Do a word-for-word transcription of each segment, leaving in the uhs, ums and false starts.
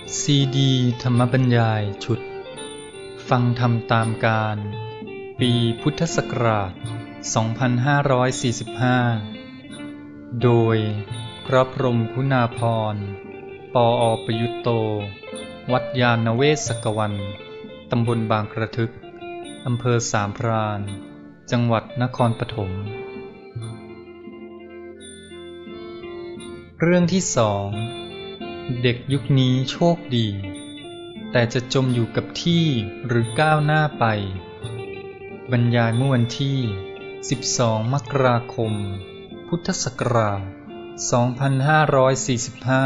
ซีดีธรรมบรรยายชุดฟังธรรมตามการปีพุทธศักราช สองพันห้าร้อยสี่สิบห้า โดยพระพรหมคุณาภรณ์ ปออประยุตโต วัดยานเวศกวัน ตำบลบางกระทึก อำเภอสามพราน จังหวัดนครปฐม เรื่องที่สองเด็กยุคนี้โชคดีแต่จะจมอยู่กับที่หรือก้าวหน้าไปบรรยายเมื่อวันที่สิบสองมกราคมพุทธศักราชสองพันห้าร้อยสี่สิบห้า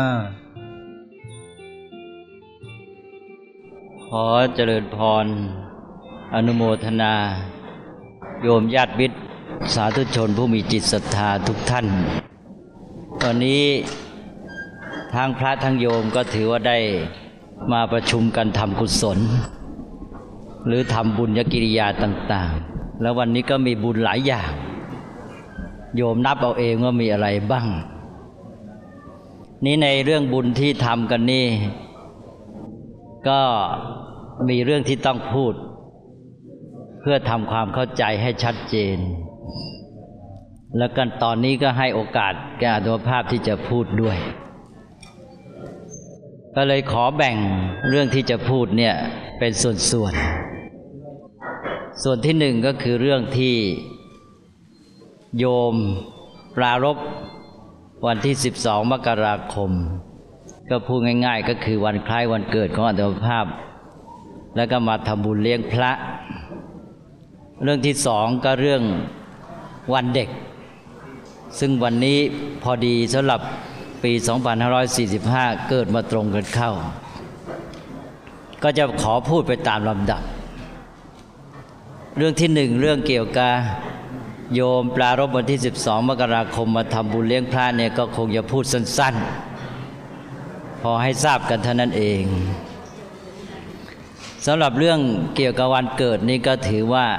ขอเจริญพรอนุโมทนาโยมญาติมิตรสาธุชนผู้มีจิตศรัทธาทุกท่านวันนี้ทั้งพระทั้งโยมก็ถือว่าได้มาประชุมกันทำกุศลหรือทำบุญญกิริยาต่างๆแล้ววันนี้ก็มีบุญหลายอย่างโยมนับเอาเองว่ามีอะไรบ้างนี้ในเรื่องบุญที่ทำกันนี่ก็มีเรื่องที่ต้องพูดเพื่อทำความเข้าใจให้ชัดเจนแล้วกันตอนนี้ก็ให้โอกาสแก่อาตมาภาพที่จะพูดด้วยก็เลยขอแบ่งเรื่องที่จะพูดเนี่ยเป็นส่วนๆส่วนที่หนึ่งก็คือเรื่องที่โยมปรารภวันที่สิบสองมกราคมก็พูดง่ายๆก็คือวันคล้ายวันเกิดของอาตมาภาพแล้วก็มาทำบุญเลี้ยงพระเรื่องที่สองก็เรื่องวันเด็กซึ่งวันนี้พอดีสำหรับปีสองพันห้าร้อยสี่สิบห้าเกิดมาตรงกันเข้าก็จะขอพูดไปตามลำดับเรื่องที่หนึ่งเรื่องเกี่ยวกับโยมปรารภวันที่สิบสองมกราคมมาทำบุญเลี้ยงพระเนี่ยก็คงจะพูดสั้นๆพอให้ทราบกันเท่านั้นเองสำหรับเรื่องเกี่ยวกับวันเกิดนี่ก็ถือว่า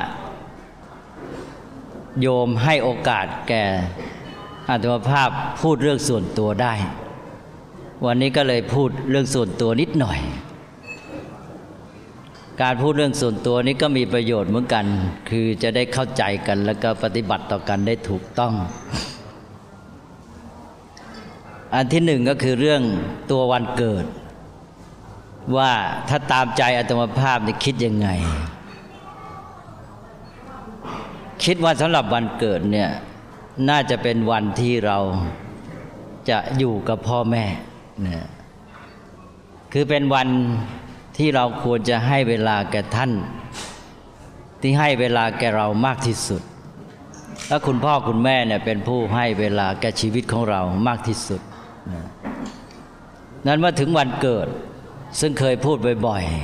โยมให้โอกาสแก่อาตมาภาพพูดเรื่องส่วนตัวได้วันนี้ก็เลยพูดเรื่องส่วนตัวนิดหน่อยการพูดเรื่องส่วนตัวนี้ก็มีประโยชน์เหมือนกันคือจะได้เข้าใจกันแล้วก็ปฏิบัติต่อกันได้ถูกต้องอันที่หนึ่งก็คือเรื่องตัววันเกิดว่าถ้าตามใจอาตมาภาพนี่คิดยังไงคิดว่าสำหรับวันเกิดเนี่ยน่าจะเป็นวันที่เราจะอยู่กับพ่อแม่เนี่ยคือเป็นวันที่เราควรจะให้เวลาแก่ท่านที่ให้เวลาแก่เรามากที่สุดและคุณพ่อคุณแม่เนี่ยเป็นผู้ให้เวลาแก่ชีวิตของเรามากที่สุดนั้นเมื่อถึงวันเกิดซึ่งเคยพูดบ่อย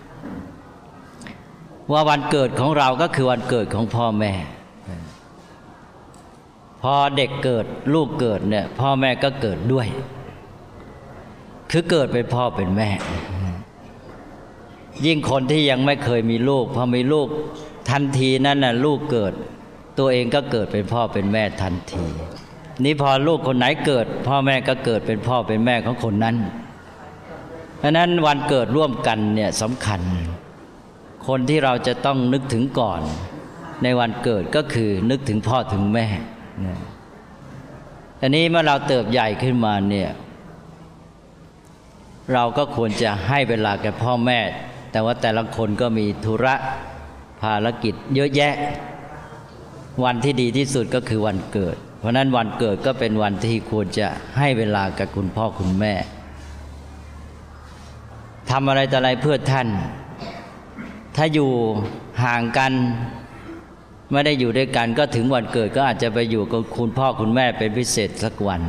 ๆว่าวันเกิดของเราก็คือวันเกิดของพ่อแม่พอเด็กเกิดลูกเกิดเนี่ยพ่อแม่ก็เกิดด้วยคือเกิดเป็นพ่อเป็นแม่ยิ่งคนที่ยังไม่เคยมีลูกพอมีลูกทันทีนั้นน่ะลูกเกิดตัวเองก็เกิดเป็นพ่อเป็นแม่ทันทีนี่พอลูกคนไหนเกิดพ่อแม่ก็เกิดเป็นพ่อเป็นแม่ของคนนั้นเพราะนั้นวันเกิดร่วมกันเนี่ยสำคัญคนที่เราจะต้องนึกถึงก่อนในวันเกิดก็คือนึกถึงพ่อถึงแม่อันนี้เมื่อเราเติบใหญ่ขึ้นมาเนี่ยเราก็ควรจะให้เวลาแก่พ่อแม่แต่ว่าแต่ละคนก็มีธุระภารกิจเยอะแยะวันที่ดีที่สุดก็คือวันเกิดเพราะนั้นวันเกิดก็เป็นวันที่ควรจะให้เวลากับคุณพ่อคุณแม่ทำอะไรแต่อะไรเพื่อท่านถ้าอยู่ห่างกันไม่ได้อยู่ด้วยกันก็ถึงวันเกิดก็อาจจะไปอยู่กับคุณพ่อคุณแม่เป็นพิเศษสักวัน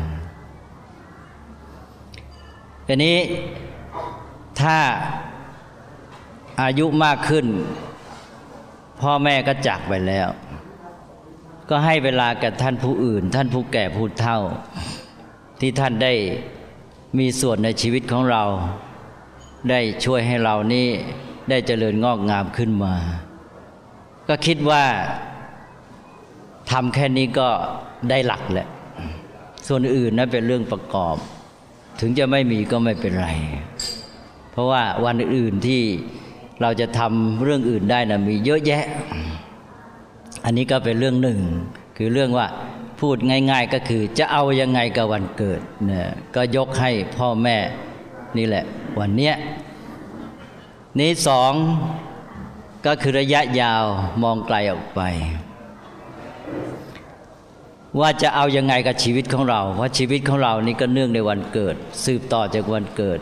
ทีนี้ถ้าอายุมากขึ้นพ่อแม่ก็จากไปแล้วก็ให้เวลากับท่านผู้อื่นท่านผู้แก่ผู้เฒ่าที่ท่านได้มีส่วนในชีวิตของเราได้ช่วยให้เรานี่ได้เจริญงอกงามขึ้นมาก็คิดว่าทำแค่นี้ก็ได้หลักแหละส่วนอื่นนั้นเป็นเรื่องประกอบถึงจะไม่มีก็ไม่เป็นไรเพราะว่าวันอื่นที่เราจะทำเรื่องอื่นได้นะมีเยอะแยะอันนี้ก็เป็นเรื่องหนึ่งคือเรื่องว่าพูดง่ายๆก็คือจะเอายังไงกับวันเกิดเนี่ยก็ยกให้พ่อแม่นี่แหละวันเนี้ยนี้สองก็คือระยะยาวมองไกลออกไปว่าจะเอายังไงกับชีวิตของเราเพราะชีวิตของเรานี่ก็เนื่องในวันเกิดสืบต่อจากวันเกิด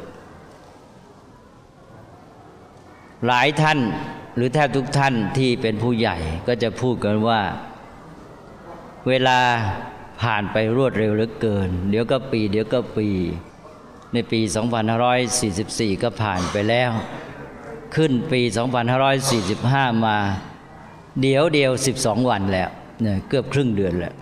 หลายท่านหรือแทบทุกท่านที่เป็นผู้ใหญ่ก็จะพูดกันว่าเวลาผ่านไปรวดเร็วเหลือเกินเดี๋ยวก็ปีเดี๋ยวก็ปีในปีสองพันห้าร้อยสี่สิบสี่ก็ผ่านไปแล้วขึ้นปีสองพันห้าร้อยสี่สิบห้ามาเดี๋ยวเดียวสิบสองวันแล้วเนี่ยเกือบครึ่งเดือนแล้ว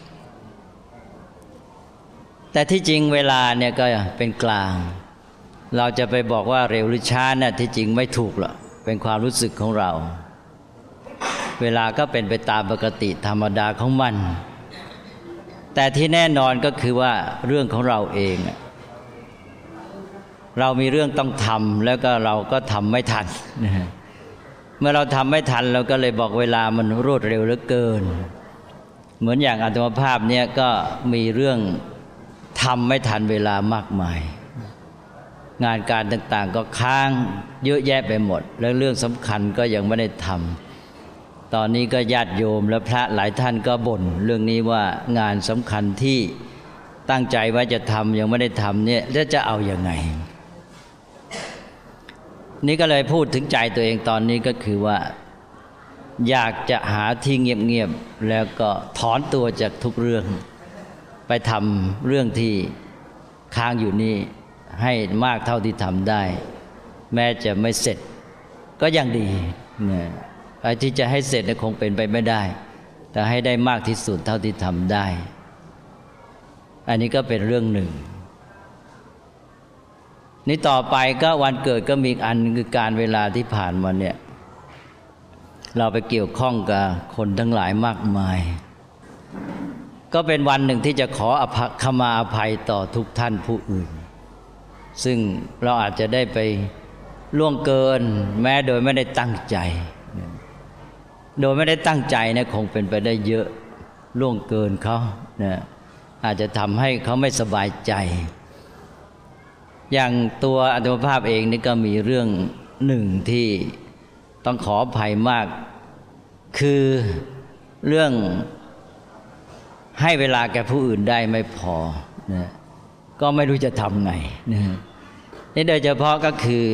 แต่ที่จริงเวลาเนี่ยก็เป็นกลางเราจะไปบอกว่าเร็วหรือช้าน่ะที่จริงไม่ถูกหรอกเป็นความรู้สึกของเราเวลาก็เป็นไปตามปกติธรรมดาของมันแต่ที่แน่นอนก็คือว่าเรื่องของเราเองเรามีเรื่องต้องทำแล้วก็เราก็ทำไม่ทันเมื่อเราทำไม่ทันเราก็เลยบอกเวลามันรวดเร็วเหลือเกินเหมือนอย่างอาตมาภาพเนี่ยก็มีเรื่องทำไม่ทันเวลามากมายงานการต่างๆก็ค้างเยอะแยะไปหมดแล้วเรื่องสำคัญก็ยังไม่ได้ทำตอนนี้ก็ญาติโยมและพระหลายท่านก็บ่นเรื่องนี้ว่างานสำคัญที่ตั้งใจว่าจะทำยังไม่ได้ทำเนี่ยแล้วจะเอาอย่างไงนี่ก็เลยพูดถึงใจตัวเองตอนนี้ก็คือว่าอยากจะหาที่เงียบๆแล้วก็ถอนตัวจากทุกเรื่องไปทำเรื่องที่ค้างอยู่นี่ให้มากเท่าที่ทำได้แม้จะไม่เสร็จก็ยังดีเนี่ยไอ้ที่จะให้เสร็จเนี่ยคงเป็นไปไม่ได้แต่ให้ได้มากที่สุดเท่าที่ทำได้อันนี้ก็เป็นเรื่องหนึ่งนี่ต่อไปก็วันเกิดก็มีอีกอันคือการเวลาที่ผ่านมาเนี่ยเราไปเกี่ยวข้องกับคนทั้งหลายมากมายก็เป็นวันหนึ่งที่จะขออภัยขมาอภัยต่อทุกท่านผู้อื่นซึ่งเราอาจจะได้ไปล่วงเกินแม้โดยไม่ได้ตั้งใจโดยไม่ได้ตั้งใจเนี่ยคงเป็นไปได้เยอะล่วงเกินเขาเนี่ยอาจจะทำให้เขาไม่สบายใจอย่างตัวอาตมาภาพเองนี่ก็มีเรื่องหนึ่งที่ต้องขออภัยมากคือเรื่องให้เวลาแก่ผู้อื่นได้ไม่พอนะก็ไม่รู้จะทำไงนะนี่โดยเฉพาะก็คือ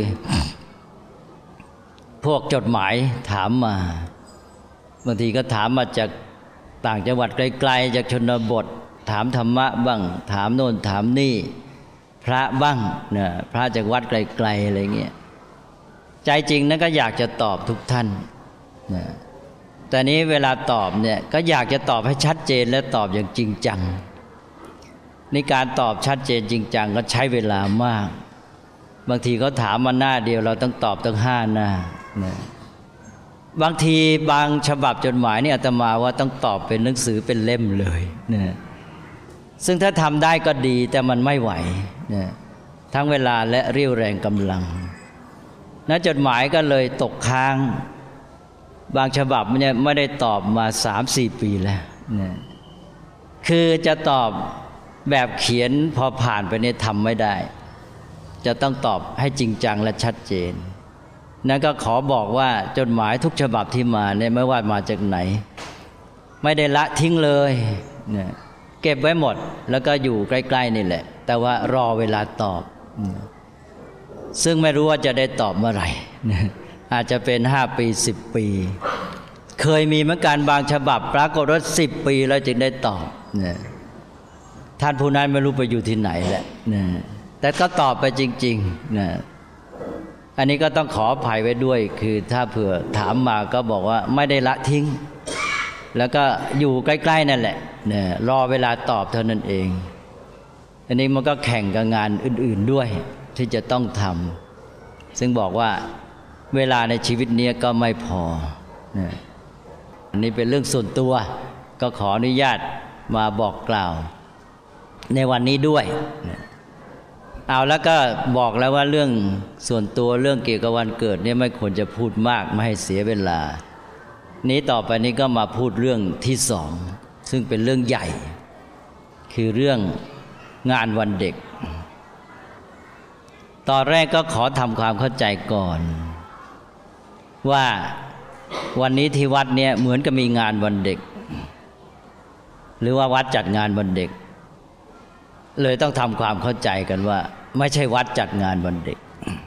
พวกจดหมายถามมาบางทีก็ถามมาจากต่างจังหวัดไกลๆจากชนบทถามธรรมะบ้างถามโน่นถามนี่พระบ้างนะพระจากวัดไกลๆอะไรเงี้ยใจจริงนั้นก็อยากจะตอบทุกท่านนะแต่นี้เวลาตอบเนี่ยก็อยากจะตอบให้ชัดเจนและตอบอย่างจริงจังในการตอบชัดเจนจริงจังก็ใช้เวลามากบางทีเขาถามมาหน้าเดียวเราต้องตอบตั้งห้าหน้านะบางทีบางฉบับจดหมายนี่อาตมาว่าต้องตอบเป็นหนังสือเป็นเล่มเลยนะซึ่งถ้าทำได้ก็ดีแต่มันไม่ไหวนะทั้งเวลาและเรี่ยวแรงกำลังนะจดหมายก็เลยตกค้างบางฉบับเนี่ยไม่ได้ตอบมา สามสี่ ปีแล้วนะคือจะตอบแบบเขียนพอผ่านไปเนี่ยทำไม่ได้จะต้องตอบให้จริงจังและชัดเจนนั่นก็ขอบอกว่าจดหมายทุกฉบับที่มาเนี่ยไม่ว่ามาจากไหนไม่ได้ละทิ้งเลยเนี่ยเก็บไว้หมดแล้วก็อยู่ใกล้ๆนี่แหละแต่ว่ารอเวลาตอบซึ่งไม่รู้ว่าจะได้ตอบเมื่อไหร่อาจจะเป็นห้าปีสิบปีเคยมีเหมือนกันบางฉบับปรากฏว่าสิบปีแล้วจึงได้ตอบเนี่ยท่านผู้นั้นไม่รู้ไปอยู่ที่ไหนแหละเนี่ยแต่ก็ตอบไปจริงๆนะอันนี้ก็ต้องขออภัยไว้ด้วยคือถ้าเผื่อถามมาก็บอกว่าไม่ได้ละทิ้งแล้วก็อยู่ใกล้ๆนั่นแหละเนี่ยรอเวลาตอบเท่านั้นเองอันนี้มันก็แข่งกับงานอื่นๆด้วยที่จะต้องทำซึ่งบอกว่าเวลาในชีวิตนี้ก็ไม่พอเนี่ยอันนี้เป็นเรื่องส่วนตัวก็ขออนุญาตมาบอกกล่าวในวันนี้ด้วยเอาแล้วก็บอกแล้วว่าเรื่องส่วนตัวเรื่องเกี่ยวกับวันเกิดเนี่ยไม่ควรจะพูดมากไม่ให้เสียเวลานี้ต่อไปนี้ก็มาพูดเรื่องที่สองซึ่งเป็นเรื่องใหญ่คือเรื่องงานวันเด็กตอนแรกก็ขอทำความเข้าใจก่อนว่าวันนี้ที่วัดเนี่ยเหมือนกับมีงานวันเด็กหรือว่าวัดจัดงานวันเด็กเลยต้องทำความเข้าใจกันว่าไม่ใช่วัดจัดงานวันเด็ก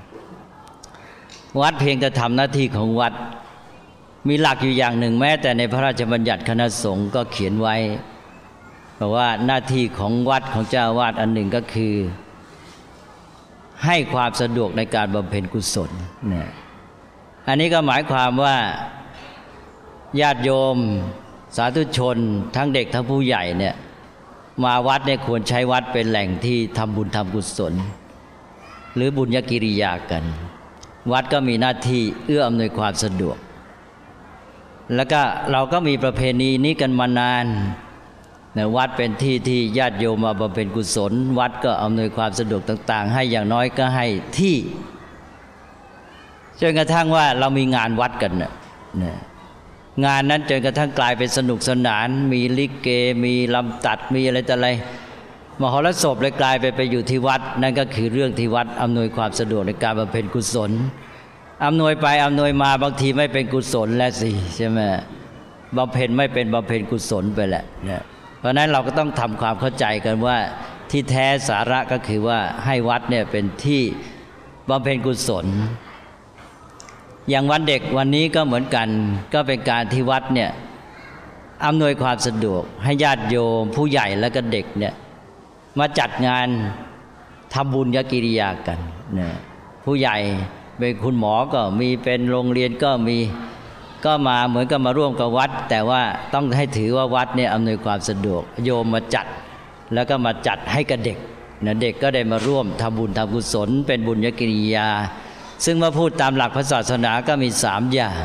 วัดเพียงแต่ทำหน้าที่ของวัดมีหลักอยู่อย่างหนึ่งแม้แต่ในพระราชบัญญัติคณะสงฆ์ก็เขียนไว้เพราะว่าหน้าที่ของวัดของเจ้าอาวาสอันหนึ่งก็คือให้ความสะดวกในการบำเพ็ญกุศลเนี่ยอันนี้ก็หมายความว่าญาติโยมสาธุชนทั้งเด็กทั้งผู้ใหญ่เนี่ยมาวัดเนี่ยควรใช้วัดเป็นแหล่งที่ทำบุญทำกุศลหรือบุญญกิริยากันวัดก็มีหน้าที่เอื้ออำนวยความสะดวกแล้วก็เราก็มีประเพณีนี้กันมานานนะวัดเป็นที่ที่ญาติโยมมาบำเพ็ญกุศลวัดก็อำนวยความสะดวกต่างๆให้อย่างน้อยก็ให้ที่จนกระทั่งว่าเรามีงานวัดกันนะงานนั้นจนกระทั่งกลายเป็นสนุกสนานมีลิเกมีลำตัดมีอะไรแต่อะไรมหรสพเลยกลายไปไปอยู่ที่วัดนั่นก็คือเรื่องที่วัดอำนวยความสะดวกในการบำเพ็ญกุศลอำนวยไปอำนวยมาบางทีไม่เป็นกุศลแล้วสิใช่ไหมบำเพ็ญไม่เป็นบำเพ็ญกุศลไปแหละเนี่ยเพราะนั้นเราก็ต้องทำความเข้าใจกันว่าที่แท้สาระก็คือว่าให้วัดเนี่ยเป็นที่บำเพ็ญกุศลอย่างวันเด็กวันนี้ก็เหมือนกันก็เป็นการที่วัดเนี่ยอำนวยความสะดวกให้ญาติโยมผู้ใหญ่และก็เด็กเนี่ยมาจัดงานทำบุญญกิริยากันเนี่ยผู้ใหญ่เป็นคุณหมอก็มีเป็นโรงเรียนก็มีก็มาเหมือนกับมาร่วมกับวัดแต่ว่าต้องให้ถือว่าวัดเนี่ยอำนวยความสะดวกโยมมาจัดแล้วก็มาจัดให้กับเด็กนะเด็กก็ได้มาร่วมทำบุญทำกุศลเป็นบุญญกิริยาซึ่งมาพูดตามหลักพระศาสนาก็มีสามอย่าง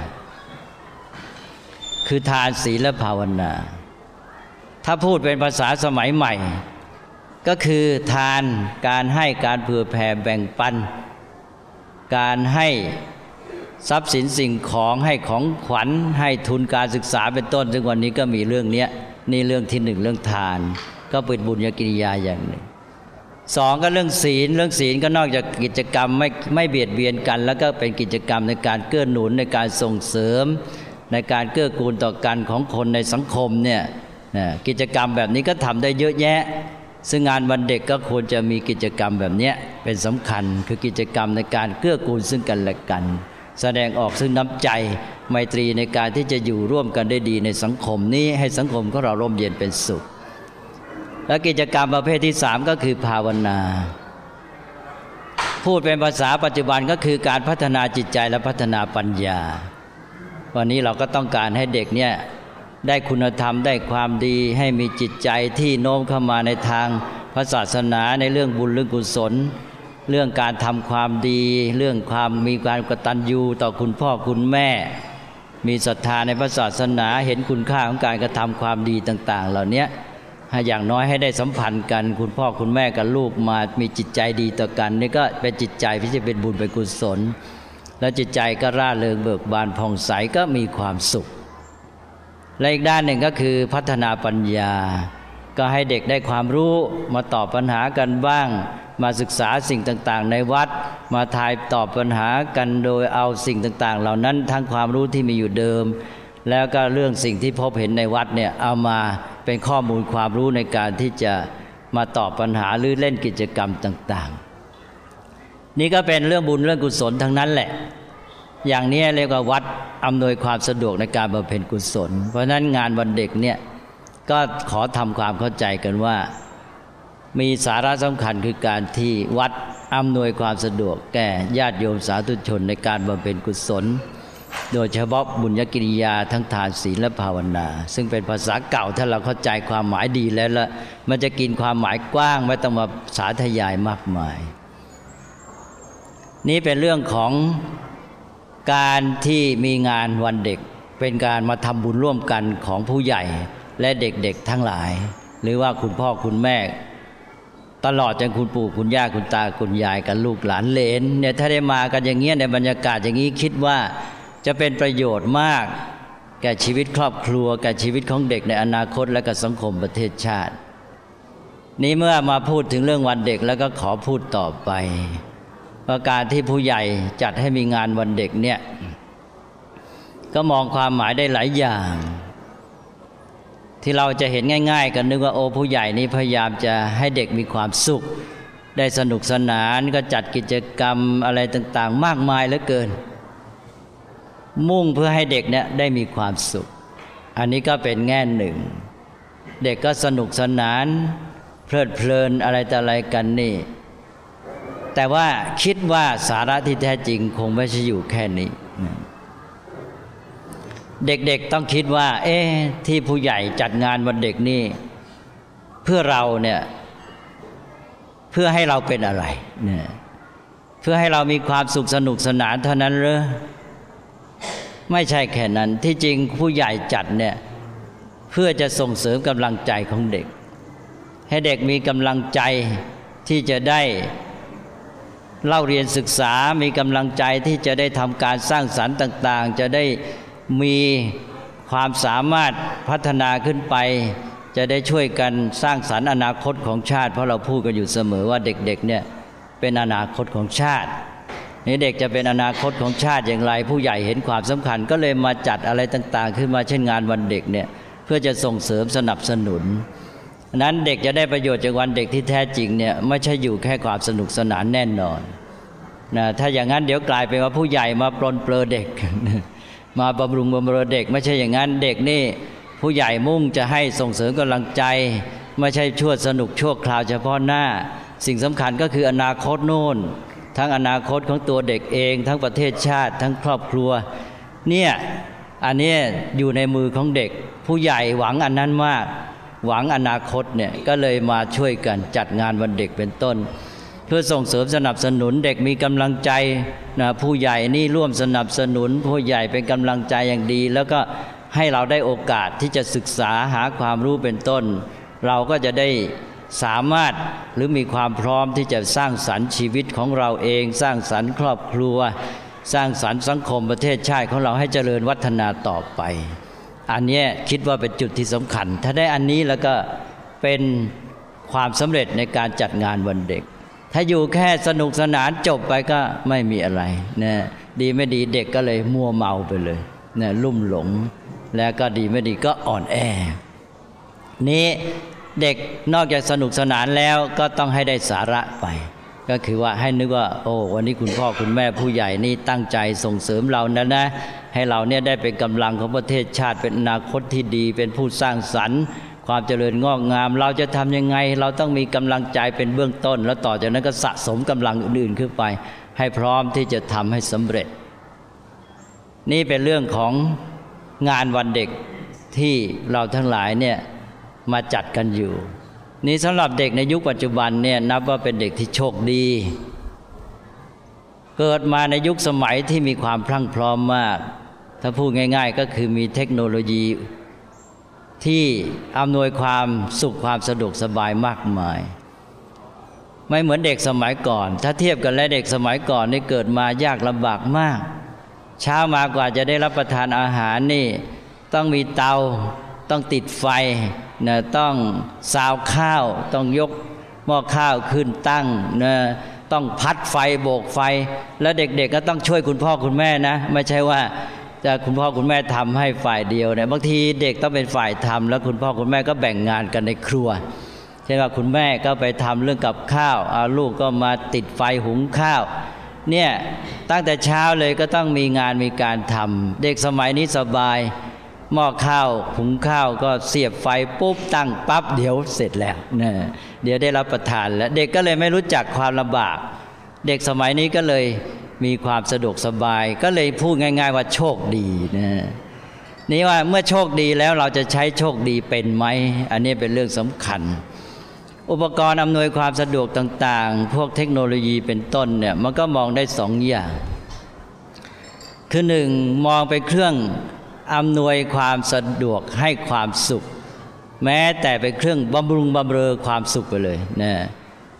คือทานศีลและภาวนาถ้าพูดเป็นภาษาสมัยใหม่ก็คือทานการให้การเผื่อแผ่แบ่งปันการให้ทรัพย์สินสิ่งของให้ของขวัญให้ทุนการศึกษาเป็นต้นซึ่งวันนี้ก็มีเรื่องนี้นี่เรื่องที่หนึ่งเรื่องทานก็เป็นบุญญกิริยาอย่างหนึ่งสองก็เรื่องศีลเรื่องศีลก็นอกจากกิจกรรมไม่ไม่เบียดเบียนกันแล้วก็เป็นกิจกรรมในการเกื้อหนุนในการส่งเสริมในการเกื้อกูลต่อกันของคนในสังคมเนี่ยกิจกรรมแบบนี้ก็ทำได้เยอะแยะซึ่งงานวันเด็กก็ควรจะมีกิจกรรมแบบนี้เป็นสำคัญคือกิจกรรมในการเกื้อกูลซึ่งกันและกันแสดงออกซึ่งน้ำใจไมตรีในการที่จะอยู่ร่วมกันได้ดีในสังคมนี้ให้สังคมของเราร่มเย็นเป็นสุขและกิจกรรมประเภทที่สามก็คือภาวนาพูดเป็นภาษาปัจจุบันก็คือการพัฒนาจิตใจและพัฒนาปัญญาวันนี้เราก็ต้องการให้เด็กเนี่ยได้คุณธรรมได้ความดีให้มีจิตใจที่โน้มเข้ามาในทางพระศาสนาในเรื่องบุญเรื่องกุศลเรื่องการทำความดีเรื่องความมีการกตัญญูต่อคุณพ่อคุณแม่มีศรัทธาในพระศาสนาเห็นคุณค่าของการกระทำความดีต่างๆเหล่านี้ให้อย่างน้อยให้ได้สัมพันธ์กันคุณพ่อคุณแม่กับลูกมามีจิตใจดีต่อกันนี่ก็เป็นจิตใจที่จะเป็นบุญเป็นกุศลและจิตใจก็ร่าเริงเบิกบานผ่องใสก็มีความสุขและอีกด้านหนึ่งก็คือพัฒนาปัญญาก็ให้เด็กได้ความรู้มาตอบปัญหากันบ้างมาศึกษาสิ่งต่างๆในวัดมาทายตอบปัญหากันโดยเอาสิ่งต่างๆเหล่านั้นทั้งความรู้ที่มีอยู่เดิมแล้วก็เรื่องสิ่งที่พบเห็นในวัดเนี่ยเอามาเป็นข้อมูลความรู้ในการที่จะมาตอบปัญหาหรือเล่นกิจกรรมต่างๆนี่ก็เป็นเรื่องบุญเรื่องกุศลทั้งนั้นแหละอย่างนี้เรียกว่าวัดอำนวยความสะดวกในการบำเพ็ญกุศลเพราะฉะนั้นงานวันเด็กเนี่ยก็ขอทำความเข้าใจกันว่ามีสาระสำคัญคือการที่วัดอำนวยความสะดวกแก่ญาติโยมสาธุชนในการบำเพ็ญกุศลโดยเฉพาะบุญญกิริยาทั้งทานศีลและภาวนาซึ่งเป็นภาษาเก่าถ้าเราเข้าใจความหมายดีแล้วละมันจะกินความหมายกว้างไม่ต้องมาสาธยายมากมายนี่เป็นเรื่องของการที่มีงานวันเด็กเป็นการมาทำบุญร่วมกันของผู้ใหญ่และเด็กๆทั้งหลายหรือว่าคุณพ่อคุณแม่ตลอดจนคุณปู่คุณย่าคุณตาคุณยายกับลูกหลานเหลนเนี่ยถ้าได้มากันอย่างเงี้ยในบรรยากาศอย่างนี้คิดว่าจะเป็นประโยชน์มากแก่ชีวิตครอบครัวแก่ชีวิตของเด็กในอนาคตและกับสังคมประเทศชาตินี้เมื่อมาพูดถึงเรื่องวันเด็กแล้วก็ขอพูดต่อไปว่าการที่ผู้ใหญ่จัดให้มีงานวันเด็กเนี่ยก็มองความหมายได้หลายอย่างที่เราจะเห็นง่ายๆกันนึกว่าโอ้ผู้ใหญ่นี้พยายามจะให้เด็กมีความสุขได้สนุกสนานก็จัดกิจกรรมอะไรต่างๆมากมายเหลือเกินมุ่งเพื่อให้เด็กเนี่ยได้มีความสุขอันนี้ก็เป็นแง่หนึ่งเด็กก็สนุกสนานเพลิดเพลินอะไรต่ออะไรกันนี่แต่ว่าคิดว่าสาระที่แท้จริงคงไม่ใช่อยู่แค่นี้เด็กๆต้องคิดว่าเอ๊ะที่ผู้ใหญ่จัดงานวันเด็กนี่เพื่อเราเนี่ยเพื่อให้เราเป็นอะไรเนี่ยเพื่อให้เรามีความสุขสนุกสนานเท่านั้นหรือไม่ใช่แค่นั้นที่จริงผู้ใหญ่จัดเนี่ยเพื่อจะส่งเสริมกำลังใจของเด็กให้เด็กมีกำลังใจที่จะได้เล่าเรียนศึกษามีกำลังใจที่จะได้ทำการสร้างสรรค์ต่างๆจะได้มีความสามารถพัฒนาขึ้นไปจะได้ช่วยกันสร้างสรรค์อนาคตของชาติเพราะเราพูดกันอยู่เสมอว่าเด็กๆเนี่ยเป็นอนาคตของชาตินี่เด็กจะเป็นอนาคตของชาติอย่างไรผู้ใหญ่เห็นความสำคัญก็เลยมาจัดอะไรต่างๆขึ้นมาเช่นงานวันเด็กเนี่ยเพื่อจะส่งเสริมสนับสนุนนั้นเด็กจะได้ประโยชน์จากวันเด็กที่แท้จริงเนี่ยไม่ใช่อยู่แค่ความสนุกสนานแน่นอนนะถ้าอย่างนั้นเดี๋ยวกลายเป็นว่าผู้ใหญ่มาปลนเปลือเด็กมาบำรุงบำเรอเด็กไม่ใช่อย่างนั้นเด็กนี่ผู้ใหญ่มุ่งจะให้ส่งเสริมกำลังใจไม่ใช่ชั่วสนุกชั่วคราวเฉพาะหน้าสิ่งสำคัญก็คืออนาคตโน่นทั้งอนาคตของตัวเด็กเองทั้งประเทศชาติทั้งครอบครัวเนี่ยอันนี้อยู่ในมือของเด็กผู้ใหญ่หวังอันนั้นมากหวังอนาคตเนี่ยก็เลยมาช่วยกันจัดงานวันเด็กเป็นต้นเพื่อส่งเสริมสนับสนุนเด็กมีกำลังใจนะผู้ใหญ่นี่ร่วมสนับสนุนผู้ใหญ่เป็นกำลังใจอย่างดีแล้วก็ให้เราได้โอกาสที่จะศึกษาหาความรู้เป็นต้นเราก็จะได้สามารถหรือมีความพร้อมที่จะสร้างสรรค์ชีวิตของเราเองสร้างสรรค์ครอบครัวสร้างสรรค์สังคมประเทศชาติของเราให้เจริญวัฒนาต่อไปอันนี้คิดว่าเป็นจุดที่สำคัญถ้าได้อันนี้แล้วก็เป็นความสำเร็จในการจัดงานวันเด็กถ้าอยู่แค่สนุกสนานจบไปก็ไม่มีอะไรนะดีไม่ดีเด็กก็เลยมัวเมาไปเลยนะลุ่มหลงแล้วก็ดีไม่ดีก็อ่อนแอนี้เด็กนอกจากสนุกสนานแล้วก็ต้องให้ได้สาระไปก็คือว่าให้นึกว่าโอ้วันนี้คุณพ่อคุณแม่ผู้ใหญ่นี่ตั้งใจส่งเสริมเรานะนะให้เราเนี่ยได้เป็นกำลังของประเทศชาติเป็นอนาคตที่ดีเป็นผู้สร้างสรรค์ความเจริญงอกงามเราจะทำยังไงเราต้องมีกำลังใจเป็นเบื้องต้นแล้วต่อจากนั้นก็สะสมกำลังอื่นๆขึ้นไปให้พร้อมที่จะทำให้สำเร็จนี่เป็นเรื่องของงานวันเด็กที่เราทั้งหลายเนี่ยมาจัดกันอยู่นี่สำหรับเด็กในยุคปัจจุบันเนี่ยนับว่าเป็นเด็กที่โชคดีเกิดมาในยุคสมัยที่มีความพรั่งพร้อมมากถ้าพูดง่ายๆก็คือมีเทคโนโลยีที่อำนวยความสุขความสะดวกสบายมากมายไม่เหมือนเด็กสมัยก่อนถ้าเทียบกันและเด็กสมัยก่อนนี่เกิดมายากลำบากมากเช้ามากว่าจะได้รับประทานอาหารนี่ต้องมีเตาต้องติดไฟนะต้องซาวข้าวต้องยกหม้อข้าวขึ้นตั้งนะต้องพัดไฟโบกไฟแล้วเด็กๆก็ต้องช่วยคุณพ่อคุณแม่นะไม่ใช่ว่าจะคุณพ่อคุณแม่ทำให้ฝ่ายเดียวเนี่ยบางทีเด็กต้องเป็นฝ่ายทำแล้วคุณพ่อคุณแม่ก็แบ่งงานกันในครัวเช่นว่าคุณแม่ก็ไปทำเรื่องกับข้าวเอาลูกก็มาติดไฟหุงข้าวเนี่ยตั้งแต่เช้าเลยก็ต้องมีงานมีการทำเด็กสมัยนี้สบายหม้อข้าวหุงข้าวก็เสียบไฟปุ๊บตั้งปั๊บเดี๋ยวเสร็จแล้วนะเดี๋ยวได้รับประทานแล้วเด็กก็เลยไม่รู้จักความลำบากเด็กสมัยนี้ก็เลยมีความสะดวกสบายก็เลยพูดง่ายๆว่าโชคดีนะนี่ว่าเมื่อโชคดีแล้วเราจะใช้โชคดีเป็นไหมอันนี้เป็นเรื่องสำคัญอุปกรณ์อำนวยความสะดวกต่างๆพวกเทคโนโลยีเป็นต้นเนี่ยมันก็มองได้สองอย่างคือหนึ่งมองไปเครื่องอำนวยความสะดวกให้ความสุขแม้แต่เป็นเครื่องบำรุงบำเรอความสุขไปเลยนะ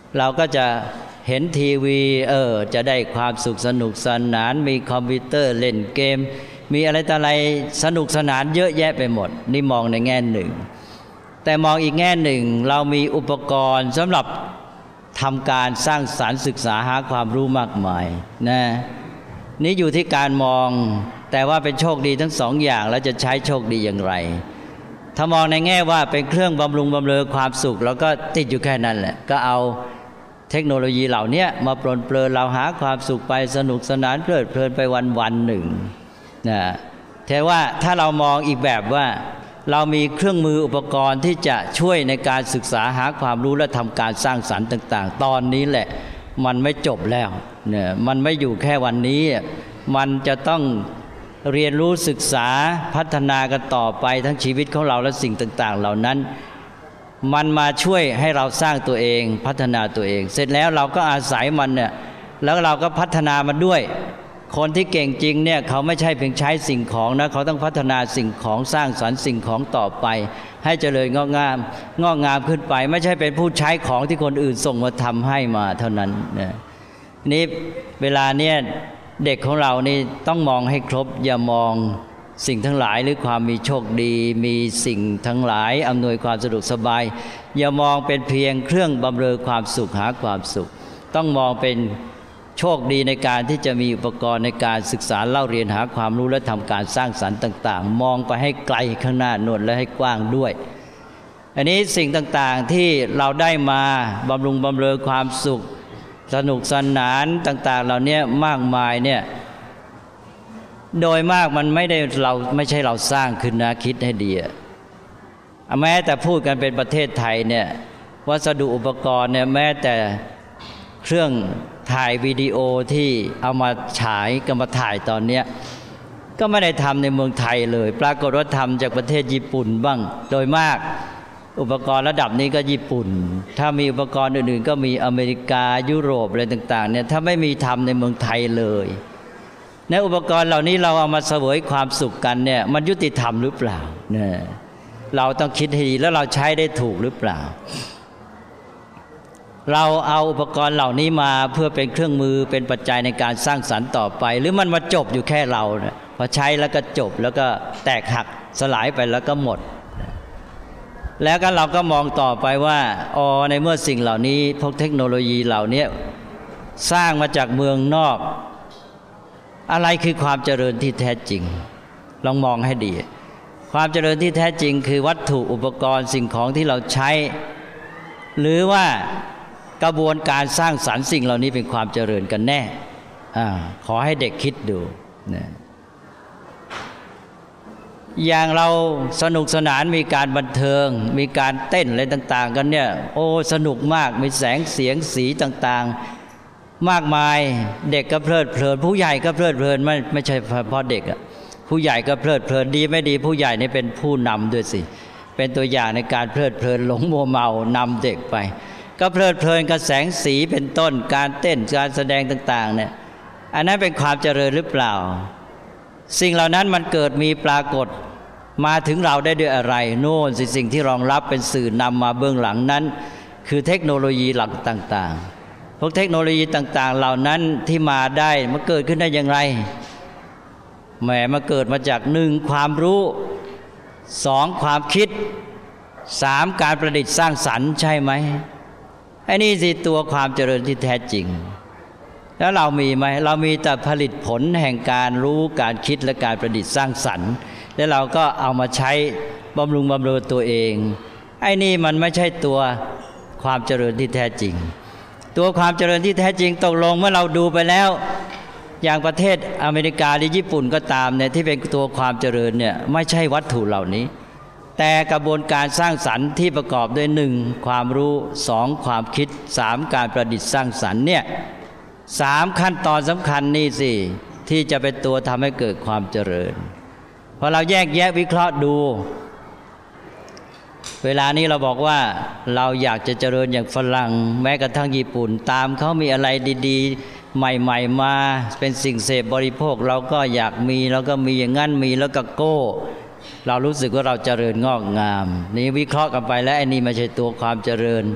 เราก็จะเห็นทีวีเออจะได้ความสุขสนุกสนานมีคอมพิวเตอร์เล่นเกมมีอะไรต่ออะไรสนุกสนานเยอะแยะไปหมดนี่มองในแง่หนึ่งแต่มองอีกแง่หนึ่งเรามีอุปกรณ์สำหรับทำการสร้างสรรค์ศึกษาหาความรู้มากมายนะนี่อยู่ที่การมองแต่ว่าเป็นโชคดีทั้งสองอย่างแล้วจะใช้โชคดีอย่างไรถ้ามองในแง่ว่าเป็นเครื่องบำรุงบำเรอความสุขเราก็ติดอยู่แค่นั้นแหละก็เอาเทคโนโลยีเหล่านี้มาปลนเปลือเราหาความสุขไปสนุกสนานเพลิดเพลินไปวันวันหนึ่งนะแต่ว่าถ้าเรามองอีกแบบว่าเรามีเครื่องมืออุปกรณ์ที่จะช่วยในการศึกษาหาความรู้และทำการสร้างสรรค์ต่างๆตอนนี้แหละมันไม่จบแล้วเนี่ยมันไม่อยู่แค่วันนี้มันจะต้องเรียนรู้ศึกษาพัฒนากันต่อไปทั้งชีวิตของเราและสิ่งต่างๆเหล่านั้นมันมาช่วยให้เราสร้างตัวเองพัฒนาตัวเองเสร็จแล้วเราก็อาศัยมันเนี่ยแล้วเราก็พัฒนามันด้วยคนที่เก่งจริงเนี่ยเขาไม่ใช่เพียงใช้สิ่งของนะเขาต้องพัฒนาสิ่งของสร้างสรรค์สิ่งของต่อไปให้เจริญงอกงามงอกงามขึ้นไปไม่ใช่เป็นผู้ใช้ของที่คนอื่นส่งมาทำให้มาเท่านั้นนะนี่เวลาเนี่ยเด็กของเรานี่ต้องมองให้ครบอย่ามองสิ่งทั้งหลายหรือความมีโชคดีมีสิ่งทั้งหลายอำนวยความสะดวกสบายอย่ามองเป็นเพียงเครื่องบำเรอความสุขหาความสุขต้องมองเป็นโชคดีในการที่จะมีอุปกรณ์ในการศึกษาเล่าเรียนหาความรู้และทำการสร้างสรรค์ต่างๆมองไปให้ไกลข้างหน้าโน่นและให้กว้างด้วยอันนี้สิ่งต่างๆที่เราได้มาบำรุงบำเรอความสุขสนุกสนานต่างๆเหล่านี้มากมายเนี่ยโดยมากมันไม่ได้เราไม่ใช่เราสร้างขึ้นนะคิดให้ดีอะแม้แต่พูดกันเป็นประเทศไทยเนี่ยวัสดุอุปกรณ์เนี่ยแม้แต่เครื่องถ่ายวิดีโอที่เอามาฉายก็มาถ่ายตอนนี้ก็ไม่ได้ทำในเมืองไทยเลยปรากฏว่าทำจากประเทศญี่ปุ่นบ้างโดยมากอุปกรณ์ระดับนี้ก็ญี่ปุ่นถ้ามีอุปกรณ์อื่นๆก็มีอเมริกายุโรปอะไรต่างๆเนี่ยถ้าไม่มีทำในเมืองไทยเลยในอุปกรณ์เหล่านี้เราเอามาเสวยความสุขกันเนี่ยมันยุติธรรมหรือเปล่าเนี่ยเราต้องคิดให้ดีแล้วเราใช้ได้ถูกหรือเปล่าเราเอาอุปกรณ์เหล่านี้มาเพื่อเป็นเครื่องมือเป็นปัจจัยในการสร้างสรรค์ต่อไปหรือมันมาจบอยู่แค่เราเนี่ยพอใช้แล้วก็จบแล้วก็แตกหักสลายไปแล้วก็หมดแล้วก็เราก็มองต่อไปว่าอ๋อในเมื่อสิ่งเหล่านี้พวกเทคโนโลยีเหล่านี้สร้างมาจากเมืองนอกอะไรคือความเจริญที่แท้จริงลองมองให้ดีความเจริญที่แท้จริงคือวัตถุอุปกรณ์สิ่งของที่เราใช้หรือว่ากระบวนการสร้างสรรค์สิ่งเหล่านี้เป็นความเจริญกันแน่อ่าขอให้เด็กคิดดูนะอย่างเราสนุกสนานมีการบันเทิงมีการเต้นอะไรต่างๆกันเนี่ยโอ้สนุกมากมีแสงเสียงสีต่างๆมากมายเด็กก็เพลิดเพลินผู้ใหญ่ก็เพลิดเพลินไม่ไม่ใช่เฉพาะเด็กอ่ะผู้ใหญ่ก็เพลิดเพลินดีไม่ดีผู้ใหญ่นี่เป็นผู้นำด้วยสิเป็นตัวอย่างในการเพลิดเพลินหลงมัวเมานำเด็กไปก็เพลิดเพลินกับแสงสีเป็นต้นการเต้นการแสดงต่างๆเนี่ยอันนั้นเป็นความเจริญหรือเปล่าสิ่งเหล่านั้นมันเกิดมีปรากฏมาถึงเราได้ด้วยอะไรโน่นสิสิ่งที่รองรับเป็นสื่อนำมาเบื้องหลังนั้นคือเทคโนโลยีหลักต่างๆพวกเทคโนโลยีต่างๆเหล่านั้นที่มาได้มันเกิดขึ้นได้อย่างไรแหมมาเกิดมาจากหนึ่งความรู้สองความคิดสามการประดิษฐ์สร้างสรรค์ใช่ไหมไอ้นี่สิตัวความเจริญที่แท้จริงแล้วเรามีไหมเรามีแต่ผลิตผลแห่งการรู้การคิดและการประดิษฐ์สร้างสรรค์แล้วเราก็เอามาใช้บำรุงบำรุงตัวเองไอ้นี่มันไม่ใช่ตัวความเจริญที่แท้จริงตัวความเจริญที่แท้จริงตกลงเมื่อเราดูไปแล้วอย่างประเทศอเมริกาหรือญี่ปุ่นก็ตามเนี่ยที่เป็นตัวความเจริญเนี่ยไม่ใช่วัตถุเหล่านี้แต่กระบวนการสร้างสรรค์ที่ประกอบด้วยหนึ่งความรู้สองความคิดสามการประดิษฐ์สร้างสรรค์เนี่ยสามขั้นตอนสำคัญนี่สิที่จะเป็นตัวทำให้เกิดความเจริญพอเราแยกแยะวิเคราะห์ดูเวลานี้เราบอกว่าเราอยากจะเจริญอย่างฝรั่งแม้กระทั่งญี่ปุ่นตามเขามีอะไรดีๆใหม่ๆมาเป็นสิ่งเสพบริโภคเราก็อยากมีเราก็มีอย่างนั้นมีแล้วก็โก้เรารู้สึกว่าเราเจริญงอกงามนี่วิเคราะห์กันไปแล้วไอ้นี่ไม่ใช่ตัวความเจริญ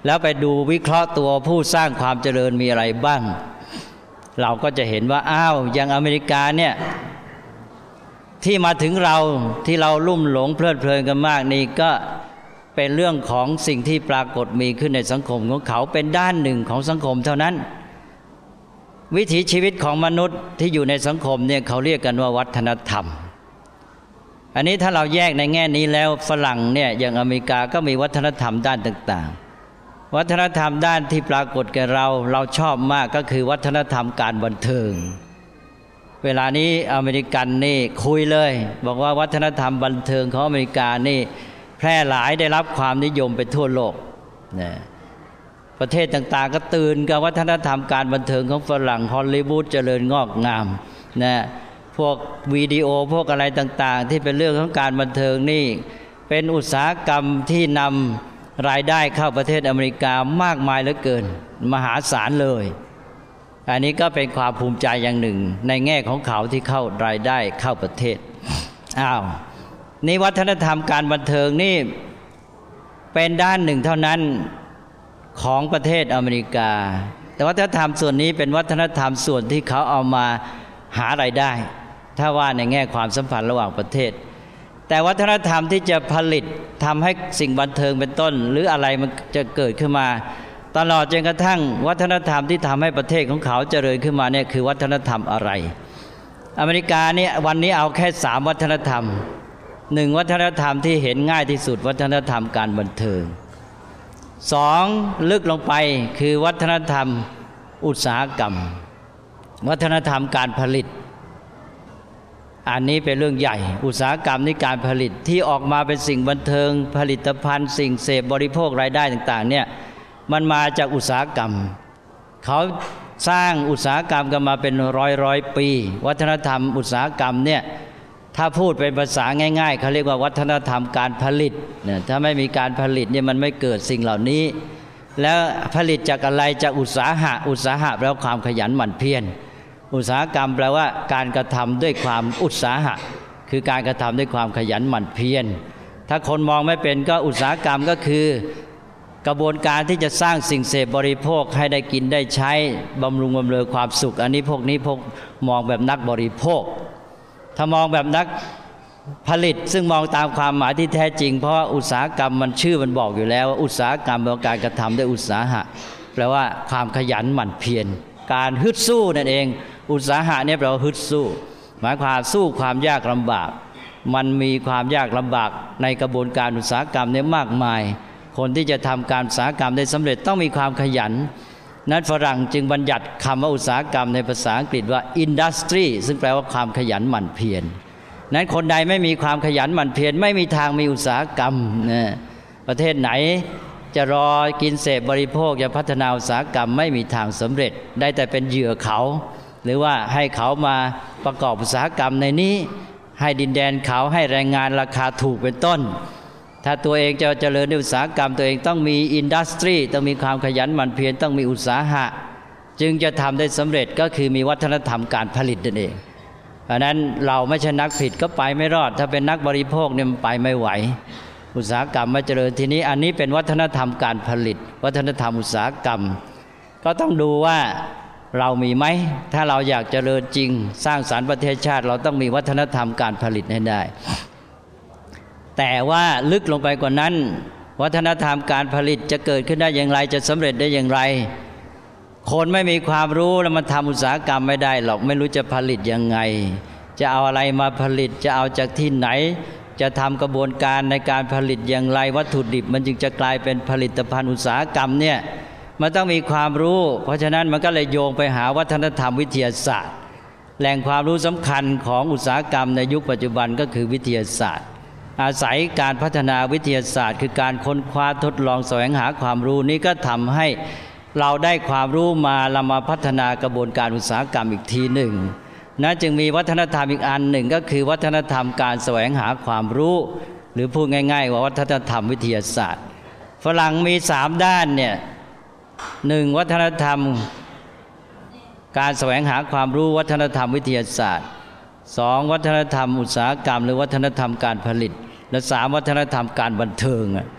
แล้วไปดูวิเคราะห์ตัวผู้สร้างความเจริญมีอะไรบ้างเราก็จะเห็นว่าอ้าวอย่างอเมริกาเนี่ยที่มาถึงเราที่เราลุ่มหลงเพลิดเพลินกันมากนี่ก็เป็นเรื่องของสิ่งที่ปรากฏมีขึ้นในสังคมของเขาเป็นด้านหนึ่งของสังคมเท่านั้นวิถีชีวิตของมนุษย์ที่อยู่ในสังคมเนี่ยเขาเรียกกันว่าวัฒนธรรมอันนี้ถ้าเราแยกในแง่นี้แล้วฝรั่งเนี่ยอย่างอเมริกาก็มีวัฒนธรรมด้านต่างๆวัฒนธรรมด้านที่ปรากฏแก่เราเราชอบมากก็คือวัฒนธรรมการบันเทิงเวลานี้อเมริกันนี่คุยเลยบอกว่าวัฒนธรรมบันเทิงของอเมริกานี่แพร่หลายได้รับความนิยมไปทั่วโลกนะประเทศต่างๆก็ตื่นกับวัฒนธรรมการบันเทิงของฝรั่งฮอลลีวูดเจริญงอกงามนะพวกวิดีโอพวกอะไรต่างๆที่เป็นเรื่องของการบันเทิงนี่เป็นอุตสาหกรรมที่นำรายได้เข้าประเทศอเมริกามากมายเหลือเกินมหาศาลเลยอันนี้ก็เป็นความภูมิใจอย่างหนึ่งในแง่ของเขาที่เข้ารายได้เข้าประเทศอ้าวนี่วัฒนธรรมการบันเทิงนี่เป็นด้านหนึ่งเท่านั้นของประเทศอเมริกาแต่วัฒนธรรมส่วนนี้เป็นวัฒนธรรมส่วนที่เขาเอามาหารายได้ถ้าว่าในแง่ความสัมพันธ์ระหว่างประเทศแต่วัฒนธรรมที่จะผลิตทำให้สิ่งบันเทิงเป็นต้นหรืออะไรมันจะเกิดขึ้นมาตลอดจนกระทั่งวัฒนธรรมที่ทำให้ประเทศของเขาเจริญขึ้นมาเนี่ยคือวัฒนธรรมอะไรอเมริกาเนี่ยวันนี้เอาแค่สามวัฒนธรรมหนึ่งวัฒนธรรมที่เห็นง่ายที่สุดวัฒนธรรมการบันเทิงสองลึกลงไปคือวัฒนธรรมอุตสาหกรรมวัฒนธรรมการผลิตอันนี้เป็นเรื่องใหญ่อุตสาหกรรมนี่การผลิตที่ออกมาเป็นสิ่งบันเทิงผลิตภัณฑ์สิ่งเสพบริโภครายได้ต่างๆเนี่ยมันมาจากอุตสาหกรรมเขาสร้างอุตสาหกรรมกันมาเป็นร้อยร้อยปีวัฒนธรรมอุตสาหกรรมเนี่ยถ้าพูดเป็นภาษาง่ายๆเขาเรียกว่าวัฒนธรรมการผลิตเนี่ยถ้าไม่มีการผลิตเนี่ยมันไม่เกิดสิ่งเหล่านี้แล้วผลิตจากอะไรจากอุตสาหะอุตสาหะแปลว่าความขยันหมั่นเพียรอุตสาหกรรมแปลว่าการกระทำด้วยความอุตสาหะคือการกระทำด้วยความขยันหมั่นเพียรถ้าคนมองไม่เป็นก็อุตสาหกรรมก็คือกระบวนการที่จะสร้างสิ่งเสพบริโภคให้ได้กินได้ใช้บำรุงบำเรอความสุขอันนี้พวกนี้พวกมองแบบนักบริโภคถ้ามองแบบนักผลิตซึ่งมองตามความหมายที่แท้จริงเพราะอุตสาหกรรมมันชื่อมันบอกอยู่แล้วว่าอุตสาหกรรมเป็นการกระทำด้วยอุตสาหะแปลว่าความขยันหมั่นเพียรการฮึดสู้นั่นเองอุตสาหะเนี่ยแปลว่าฮึดสู้หมายความสู้ความยากลำบากมันมีความยากลำบากในกระบวนการอุตสาหกรรมเนี่ยมากมายคนที่จะทำการอุตสาหกรรมได้สำเร็จต้องมีความขยันนั้นฝรั่งจึงบัญญัติคำว่าอุตสาหกรรมในภาษาอังกฤษว่า industry ซึ่งแปลว่าความขยันหมั่นเพียรนั้นคนใดไม่มีความขยันหมั่นเพียรไม่มีทางมีอุตสาหกรรมนะประเทศไหนจะรอกินเสพบริโภคจะพัฒนาอุตสาหกรรมไม่มีทางสำเร็จได้แต่เป็นเหยื่อเขาหรือว่าให้เขามาประกอบอุตสาหกรรมในนี้ให้ดินแดนเขาให้แรงงานราคาถูกเป็นต้นถ้าตัวเองจะเจริญในอุตสาหกรรมตัวเองต้องมีอินดัสทรีต้องมีความขยันหมั่นเพียรต้องมีอุตสาหะจึงจะทำได้สำเร็จก็คือมีวัฒนธรรมการผลิตนั่นเองเพราะนั้นเราไม่ใช่นักผลิตก็ไปไม่รอดถ้าเป็นนักบริโภคเนี่ยมันไปไม่ไหวอุตสาหกรรมมาเจริญทีนี้อันนี้เป็นวัฒนธรรมการผลิตวัฒนธรรมอุตสาหกรรมก็ต้องดูว่าเรามีไหมถ้าเราอยากเจริญจริงสร้างสรรค์ประเทศชาติเราต้องมีวัฒนธรรมการผลิตให้ได้แต่ว่าลึกลงไปกว่านั้นวัฒนธรรมการผลิตจะเกิดขึ้นได้อย่างไรจะสำเร็จได้อย่างไรคนไม่มีความรู้แล้วมันทำอุตสาหกรรมไม่ได้หรอกไม่รู้จะผลิตยังไงจะเอาอะไรมาผลิตจะเอาจากที่ไหนจะทำกระบวนการในการผลิตอย่างไรวัตถุดิบมันจึงจะกลายเป็นผลิตภัณฑ์อุตสาหกรรมเนี่ยมันต้องมีความรู้เพราะฉะนั้นมันก็เลยโยงไปหาวัฒนธรรมวิทยาศาสตร์แหล่งความรู้สำคัญของอุตสาหกรรมในยุคปัจจุบันก็คือวิทยาศาสตร์อาศัยการพัฒนาวิทยาศาสตร์คือการค้นคว้าทดลองแสวงหาความรู้นี้ก็ทำให้เราได้ความรู้มาเรามาพัฒนากระบวนการอุตสาหกรรมอีกทีหนึ่งนะจึงมีวัฒนธรรมอีกอันหนึ่งก็คือวัฒนธรรมการแสวงหาความรู้หรือพูดง่ายๆว่าวัฒนธรรมวิทยาศาสตร์ฝรั่งมีสามด้านเนี่ยหนึ่งวัฒนธรรมการแสวงหาความรู้วัฒนธรรมวิทยาศาสตร์สองวัฒนธรรมอุตสาหกรรมหรือวัฒนธรรมการผลิตและสามวัฒนธรรมการบันเทิงท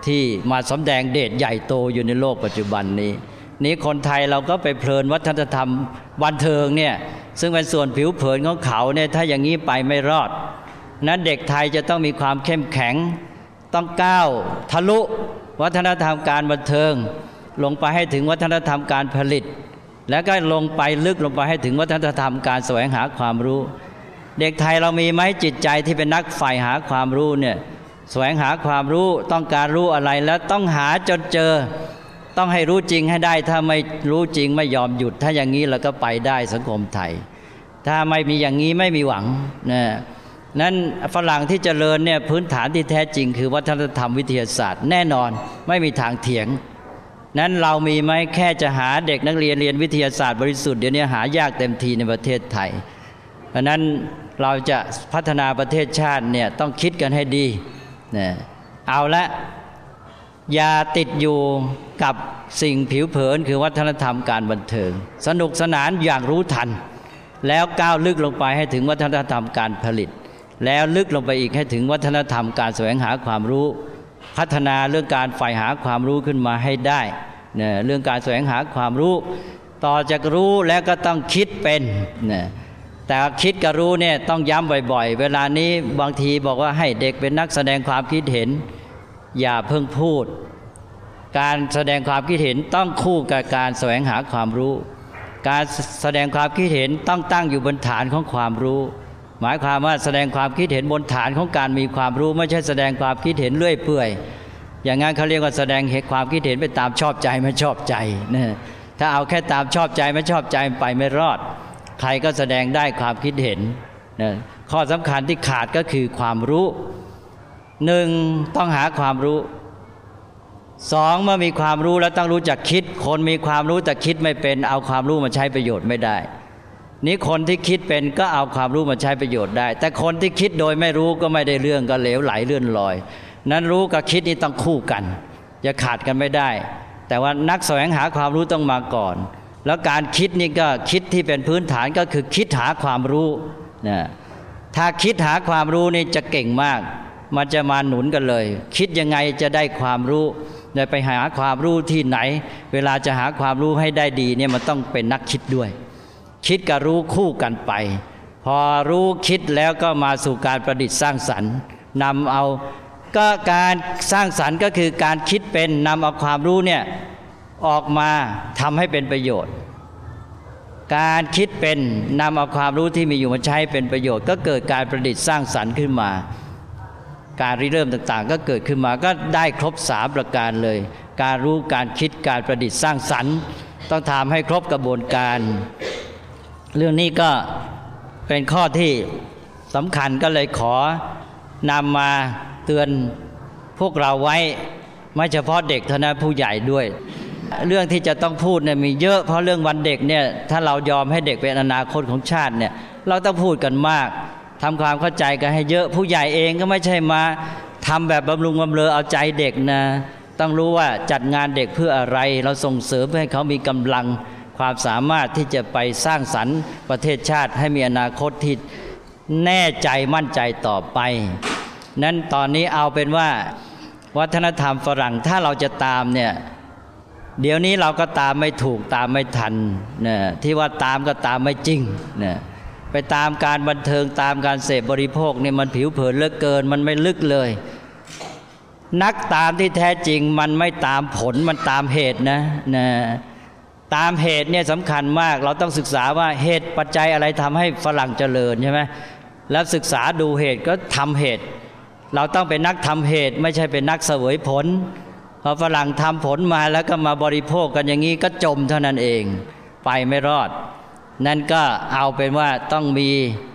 ที่มาสำแดงเดชใหญ่โตอยู่ในโลกปัจจุบันนี้นี้คนไทยเราก็ไปเพลินวัฒนธรรมบันเทิงเนี่ยซึ่งเป็นส่วนผิวเผินของเขาเนี่ยถ้าอย่างนี้ไปไม่รอดนั้นเด็กไทยจะต้องมีความเข้มแข็งต้องก้าวทะลุวัฒนธรรมการบันเทิงลงไปให้ถึงวัฒนธรรมการผลิตแล้วก็ลงไปลึกลงไปให้ถึงวัฒนธรรมการแสวงหาความรู้เด็กไทยเรามีไหมจิตใจที่เป็นนักใฝ่หาความรู้เนี่ยแสวงหาความรู้ต้องการรู้อะไรแล้วต้องหาจนเจอต้องให้รู้จริงให้ได้ถ้าไม่รู้จริงไม่ยอมหยุดถ้าอย่างนี้เราก็ไปได้สังคมไทยถ้าไม่มีอย่างนี้ไม่มีหวังนะนั้นฝรั่งที่เจริญเนี่ยพื้นฐานที่แท้จริงคือวัฒนธรรมวิทยาศาสตร์แน่นอนไม่มีทางเถียงนั้นเรามีไหมแค่จะหาเด็กนักเรียนเรียนวิทยาศาสตร์บริสุทธิ์เดี๋ยวนี้หายากเต็มทีในประเทศไทยเพราะนั้นเราจะพัฒนาประเทศชาติเนี่ยต้องคิดกันให้ดีนะเอาละอย่าติดอยู่กับสิ่งผิวเผินคือวัฒนธรรมการบันเทิงสนุกสนานอย่างรู้ทันแล้วก้าวลึกลงไปให้ถึงวัฒนธรรมการผลิตแล้วลึกลงไปอีกให้ถึงวัฒนธรรมการแสวงหาความรู้พัฒนาเรื่องการใฝ่หาความรู้ขึ้นมาให้ได้เนี่ยเรื่องการแสวงหาความรู้ต่อจากรู้แล้วก็ต้องคิดเป็นเนี่ยแต่คิดกับรู้เนี่ยต้องย้ำบ่อยๆเวลานี้บางทีบอกว่าให้เด็กเป็นนักแสดงความคิดเห็นอย่าเพิ่งพูดการแสดงความคิดเห็นต้องคู่กับการแสวงหาความรู้การแสดงความคิดเห็นต้องตั้งอยู่บนฐานของความรู้หมายความว่าแสดงความคิดเห็นบนฐานของการมีความรู้ไม่ใช่แสดงความคิดเห็นเลื่อยเปื่อยอย่างนั้นเขาเรียกว่าแสดงเหตุความคิดเห็นไปตามชอบใจไม่ชอบใจนะถ้าเอาแค่ตามชอบใจไม่ชอบใจไปไม่รอดใครก็แสดงได้ความคิดเห็นนะข้อสำคัญที่ขาดก็คือความรู้หนึ่งต้องหาความรู้สองเมื่อมีความรู้แล้วต้องรู้จักคิดคนมีความรู้แต่คิดไม่เป็นเอาความรู้มาใช้ประโยชน์ไม่ได้นี้คนที่คิดเป็นก็เอาความรู้มาใช้ประโยชน์ได้แต่คนที่คิดโดยไม่รู้ก็ไม่ได้เรื่องก็เหลวไหลเลื่อนลอยนั้นรู้กับคิดนี่ต้องคู่กันอย่าขาดกันไม่ได้แต่ว่านักแสวงหาความรู้ต้องมาก่อนแล้วการคิดนี่ก็คิดที่เป็นพื้นฐานก็คือคิดหาความรู้นะถ้าคิดหาความรู้นี่จะเก่งมากมันจะมาหนุนกันเลยคิดยังไงจะได้ความรู้จะไปหาความรู้ที่ไหนเวลาจะหาความรู้ให้ได้ดีเนี่ยมันต้องเป็นนักคิดด้วยคิดกับรู้คู่กันไปพอรู้คิดแล้วก็มาสู่การประดิษฐ์สร้างสรรค์นำเอาก็การสร้างสรรค์ก็คือการคิดเป็นนำเอาความรู้เนี่ยออกมาทำให้เป็นประโยชน์การคิดเป็นนำเอาความรู้ที่มีอยู่มาใช้เป็นประโยชน์ก็เกิดการประดิษฐ์สร้างสรรค์ขึ้นมาการริเริ่มต่างๆก็เกิดขึ้นมาก็ได้ครบสามประการเลยการรู้การคิดการประดิษฐ์สร้างสรรค์ต้องทำให้ครบกระบวนการเรื่องนี้ก็เป็นข้อที่สำคัญก็เลยขอนำมาเตือนพวกเราไว้ไม่เฉพาะเด็กเท่านั้นผู้ใหญ่ด้วยเรื่องที่จะต้องพูดเนี่ยมีเยอะเพราะเรื่องวันเด็กเนี่ยถ้าเรายอมให้เด็กเป็นอนาคตของชาติเนี่ยเราต้องพูดกันมากทำความเข้าใจกันให้เยอะผู้ใหญ่เองก็ไม่ใช่มาทำแบบบำรุงบำเรอเอาใจเด็กนะต้องรู้ว่าจัดงานเด็กเพื่ออะไรเราส่งเสริมเพื่อให้เขามีกำลังความสามารถที่จะไปสร้างสรรค์ประเทศชาติให้มีอนาคตที่แน่ใจมั่นใจต่อไปนั้นตอนนี้เอาเป็นว่าวัฒนธรรมฝรั่งถ้าเราจะตามเนี่ยเดี๋ยวนี้เราก็ตามไม่ถูกตามไม่ทันนะที่ว่าตามก็ตามไม่จริงนะไปตามการบันเทิงตามการเสพบริโภคนี่มันผิวเผินเหลือเกินมันไม่ลึกเลยนักตามที่แท้จริงมันไม่ตามผลมันตามเหตุนะนะตามเหตุเนี่ยสำคัญมากเราต้องศึกษาว่าเหตุปัจจัยอะไรทำให้ฝรั่งเจริญใช่ไหมแล้วศึกษาดูเหตุก็ทำเหตุเราต้องเป็นนักทำเหตุไม่ใช่เป็นนักเสวยผลพอฝรั่งทำผลมาแล้วก็มาบริโภคกันอย่างนี้ก็จมเท่านั้นเองไปไม่รอดนั่นก็เอาเป็นว่าต้องมี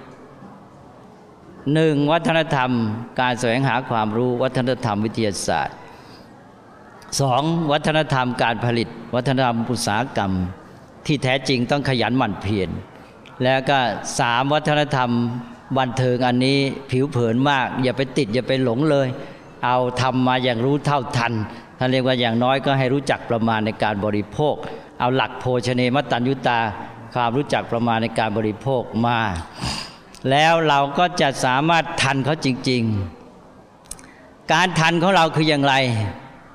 หนึ่งวัฒนธรรมการแสวงหาความรู้วัฒนธรรมวิทยาศาสตร์สองวัฒนธรรมการผลิตวัฒนธรรมอุตสาหกรรมที่แท้จริงต้องขยันหมั่นเพียรแล้วก็สามวัฒนธรรมบันเทิงอันนี้ผิวเผินมากอย่าไปติดอย่าไปหลงเลยเอาทำมาอย่างรู้เท่าทันท่านเรียกว่าอย่างน้อยก็ให้รู้จักประมาณในการบริโภคเอาหลักโภชเนมัตตัญญูตาความรู้จักประมาณในการบริโภคมาแล้วเราก็จะสามารถทันเขาจริงๆการทันของเราคืออย่างไร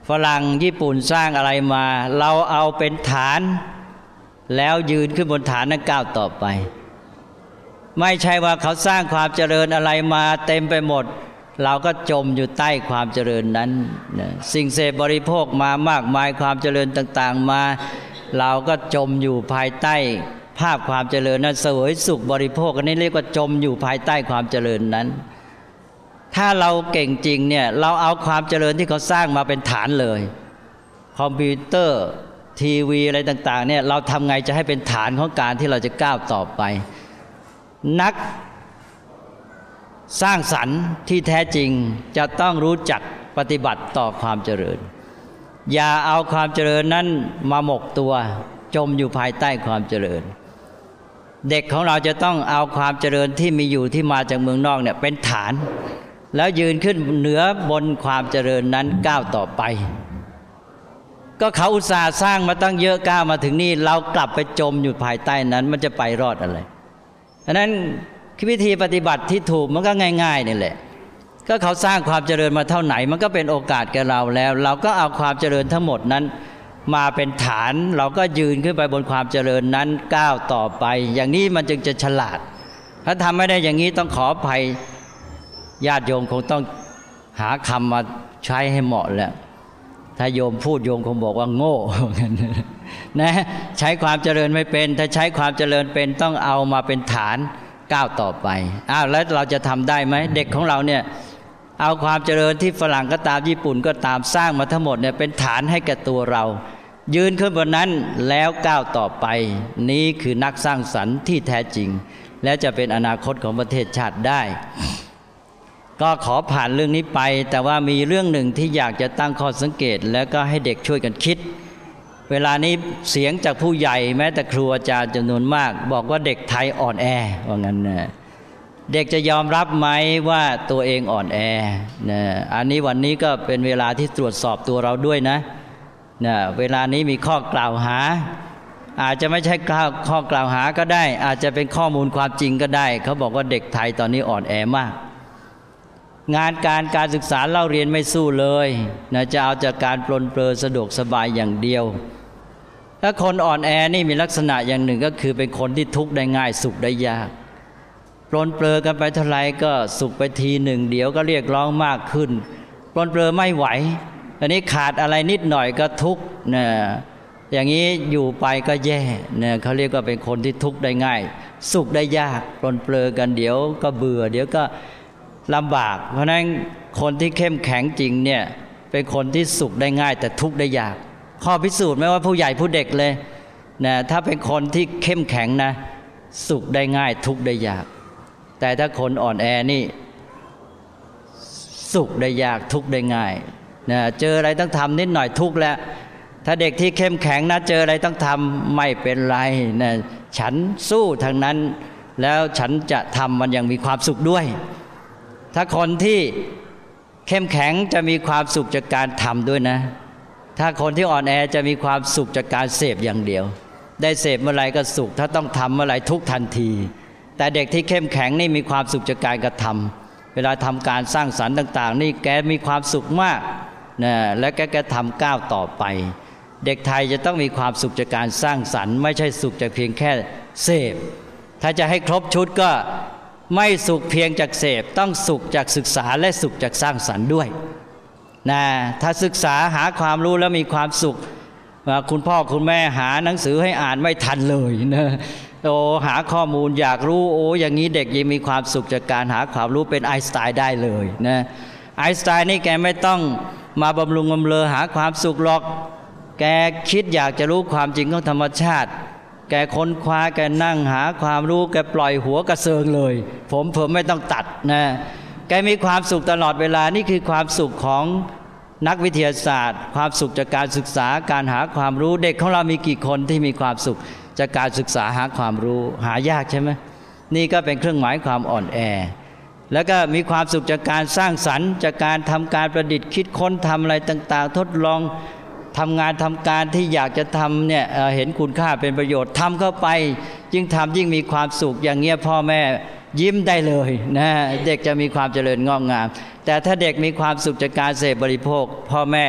ฝรั่งญี่ปุ่นสร้างอะไรมาเราเอาเป็นฐานแล้วยืนขึ้นบนฐานนั้นก้าวต่อไปไม่ใช่ว่าเขาสร้างความเจริญอะไรมาเต็มไปหมดเราก็จมอยู่ใต้ความเจริญนั้นนะสิ่งเสพบริโภคมามากมายความเจริญต่างๆมาเราก็จมอยู่ภายใต้ภาพความเจริญนั้นเสวยสุขบริโภคอันนี้เรียกว่าจมอยู่ภายใต้ความเจริญนั้นถ้าเราเก่งจริงเนี่ยเราเอาความเจริญที่เขาสร้างมาเป็นฐานเลยคอมพิวเตอร์ทีวีอะไรต่างๆเนี่ยเราทำไงจะให้เป็นฐานของการที่เราจะก้าวต่อไปนักสร้างสรรค์ที่แท้จริงจะต้องรู้จักปฏิบัติต่อความเจริญอย่าเอาความเจริญนั้นมาหมกตัวจมอยู่ภายใต้ความเจริญเด็กของเราจะต้องเอาความเจริญที่มีอยู่ที่มาจากเมืองนอกเนี่ยเป็นฐานแล้วยืนขึ้นเหนือบนความเจริญนั้นก้าวต่อไปก็เขาอุตส่าห์สร้างมาตั้งเยอะก้าวมาถึงนี่เรากลับไปจมอยู่ภายใต้นั้นมันจะไปรอดอะไรฉะนั้นวิธีปฏิบัติที่ถูกมันก็ง่ายๆนี่แหละก็เขาสร้างความเจริญมาเท่าไหนมันก็เป็นโอกาสแก่เราแล้วเราก็เอาความเจริญทั้งหมดนั้นมาเป็นฐานเราก็ยืนขึ้นไปบนความเจริญนั้นก้าวต่อไปอย่างนี้มันจึงจะฉลาดถ้าทำไม่ได้อย่างนี้ต้องขออภัยญาติโยมคงต้องหาคำมาใช้ให้เหมาะแหละถ้าโยมพูดโยมคงบอกว่าโง่นะใช้ความเจริญไม่เป็นถ้าใช้ความเจริญเป็นต้องเอามาเป็นฐานก้าวต่อไปอ้าวแล้วเราจะทำได้ไหมเด็กของเราเนี่ยเอาความเจริญที่ฝรั่งก็ตามญี่ปุ่นก็ตามสร้างมาทั้งหมดเนี่ยเป็นฐานให้แก่ตัวเรายืนขึ้นบนนั้นแล้วก้าวต่อไปนี้คือนักสร้างสรรค์ที่แท้จริงและจะเป็นอนาคตของประเทศชาติได้ก็ขอผ่านเรื่องนี้ไปแต่ว่ามีเรื่องหนึ่งที่อยากจะตั้งข้อสังเกตแล้วก็ให้เด็กช่วยกันคิดเวลานี้เสียงจากผู้ใหญ่แม้แต่ครูอาจารย์จำนวนมากบอกว่าเด็กไทยอ่อนแอว่างั้นนะเด็กจะยอมรับไหมว่าตัวเองอ่อนแอนะอันนี้วันนี้ก็เป็นเวลาที่ตรวจสอบตัวเราด้วยนะนะเวลานี้มีข้อกล่าวหาอาจจะไม่ใช่ข้อกล่าวหาก็ได้อาจจะเป็นข้อมูลความจริงก็ได้เขาบอกว่าเด็กไทยตอนนี้อ่อนแอมากงานการการศึกษาเล่าเรียนไม่สู้เลยนะจะเอาจากการปลนเปลือสะดวกสบายอย่างเดียวถ้าคนอ่อนแอนี่มีลักษณะอย่างหนึ่งก็คือเป็นคนที่ทุกข์ได้ง่ายสุขได้ยากปลนเปลือกันไปเท่าไรก็สุขไปทีหนึ่งเดี๋ยวก็เรียกร้องมากขึ้นปลนเปลือไม่ไหวอันนี้ขาดอะไรนิดหน่อยก็ทุกข์นะอย่างนี้อยู่ไปก็แย่นะเขาเรียกว่าเป็นคนที่ทุกข์ได้ง่ายสุขได้ยากปลนเปลือกันเดี๋ยวก็เบื่อเดี๋ยวก็ลำบากเพราะนั้นคนที่เข้มแข็งจริงเนี่ยเป็นคนที่สุขได้ง่ายแต่ทุกข์ได้ยากข้อพิสูจน์ไม่ว่าผู้ใหญ่ผู้เด็กเลยนะถ้าเป็นคนที่เข้มแข็งนะสุขได้ง่ายทุกข์ได้ยากแต่ถ้าคนอ่อนแอนี่สุขได้ยากทุกข์ได้ง่ายนะเจออะไรต้องทำนิดหน่อยทุกข์แล้วถ้าเด็กที่เข้มแข็งนะเจออะไรต้องทำไม่เป็นไรนะฉันสู้ทางนั้นแล้วฉันจะทำมันยังมีความสุขด้วยถ้าคนที่เข้มแข็งจะมีความสุขจากการทำด้วยนะถ้าคนที่อ่อนแอจะมีความสุขจากการเสพอย่างเดียวได้เสพเมื่อไรก็สุขถ้าต้องทำเมื่อไรทุกทันทีแต่เด็กที่เข้มแข็งนี่มีความสุขจากการกระทำเวลาทำการสร้างสรรค์ต่างๆนี่แกมีความสุขมากนะและแกก็ทำก้าวต่อไปเด็กไทยจะต้องมีความสุขจากการสร้างสรรค์ไม่ใช่สุขจากเพียงแค่เสพถ้าจะให้ครบชุดก็ไม่สุขเพียงจากเสพต้องสุขจากศึกษาและสุขจากสร้างสรรค์ด้วยนะถ้าศึกษาหาความรู้แล้วมีความสุขคุณพ่อคุณแม่หาหนังสือให้อ่านไม่ทันเลยนะโอ้หาข้อมูลอยากรู้โอ้อย่างนี้เด็กยังมีความสุขจากการหาความรู้เป็นไอน์สไตน์ได้เลยนะไอน์สไตน์นี่แกไม่ต้องมาบำรุงบำเรอหาความสุขหรอกแกคิดอยากจะรู้ความจริงของธรรมชาติแกค้นคว้าแกนั่งหาความรู้แกปล่อยหัวกระเซิงเลยผมผมไม่ต้องตัดนะแกมีความสุขตลอดเวลานี่คือความสุขของนักวิทยาศาสตร์ความสุขจากการศึกษาการหาความรู้เด็กของเรามีกี่คนที่มีความสุขจากการศึกษาหาความรู้หายากใช่ไหมนี่ก็เป็นเครื่องหมายความอ่อนแอแล้วก็มีความสุขจากการสร้างสรรค์จากการทำการประดิษฐ์คิดค้นทำอะไรต่างๆทดลองทำงานทำการที่อยากจะทำเนี่ย เอ่อ เห็นคุณค่าเป็นประโยชน์ทำเข้าไปยิ่งทำยิ่งมีความสุขอย่างเงี้ยพ่อแม่ยิ้มได้เลยนะเด็กจะมีความเจริญงอกงามแต่ถ้าเด็กมีความสุขจากการเสพบริโภคพ่อแม่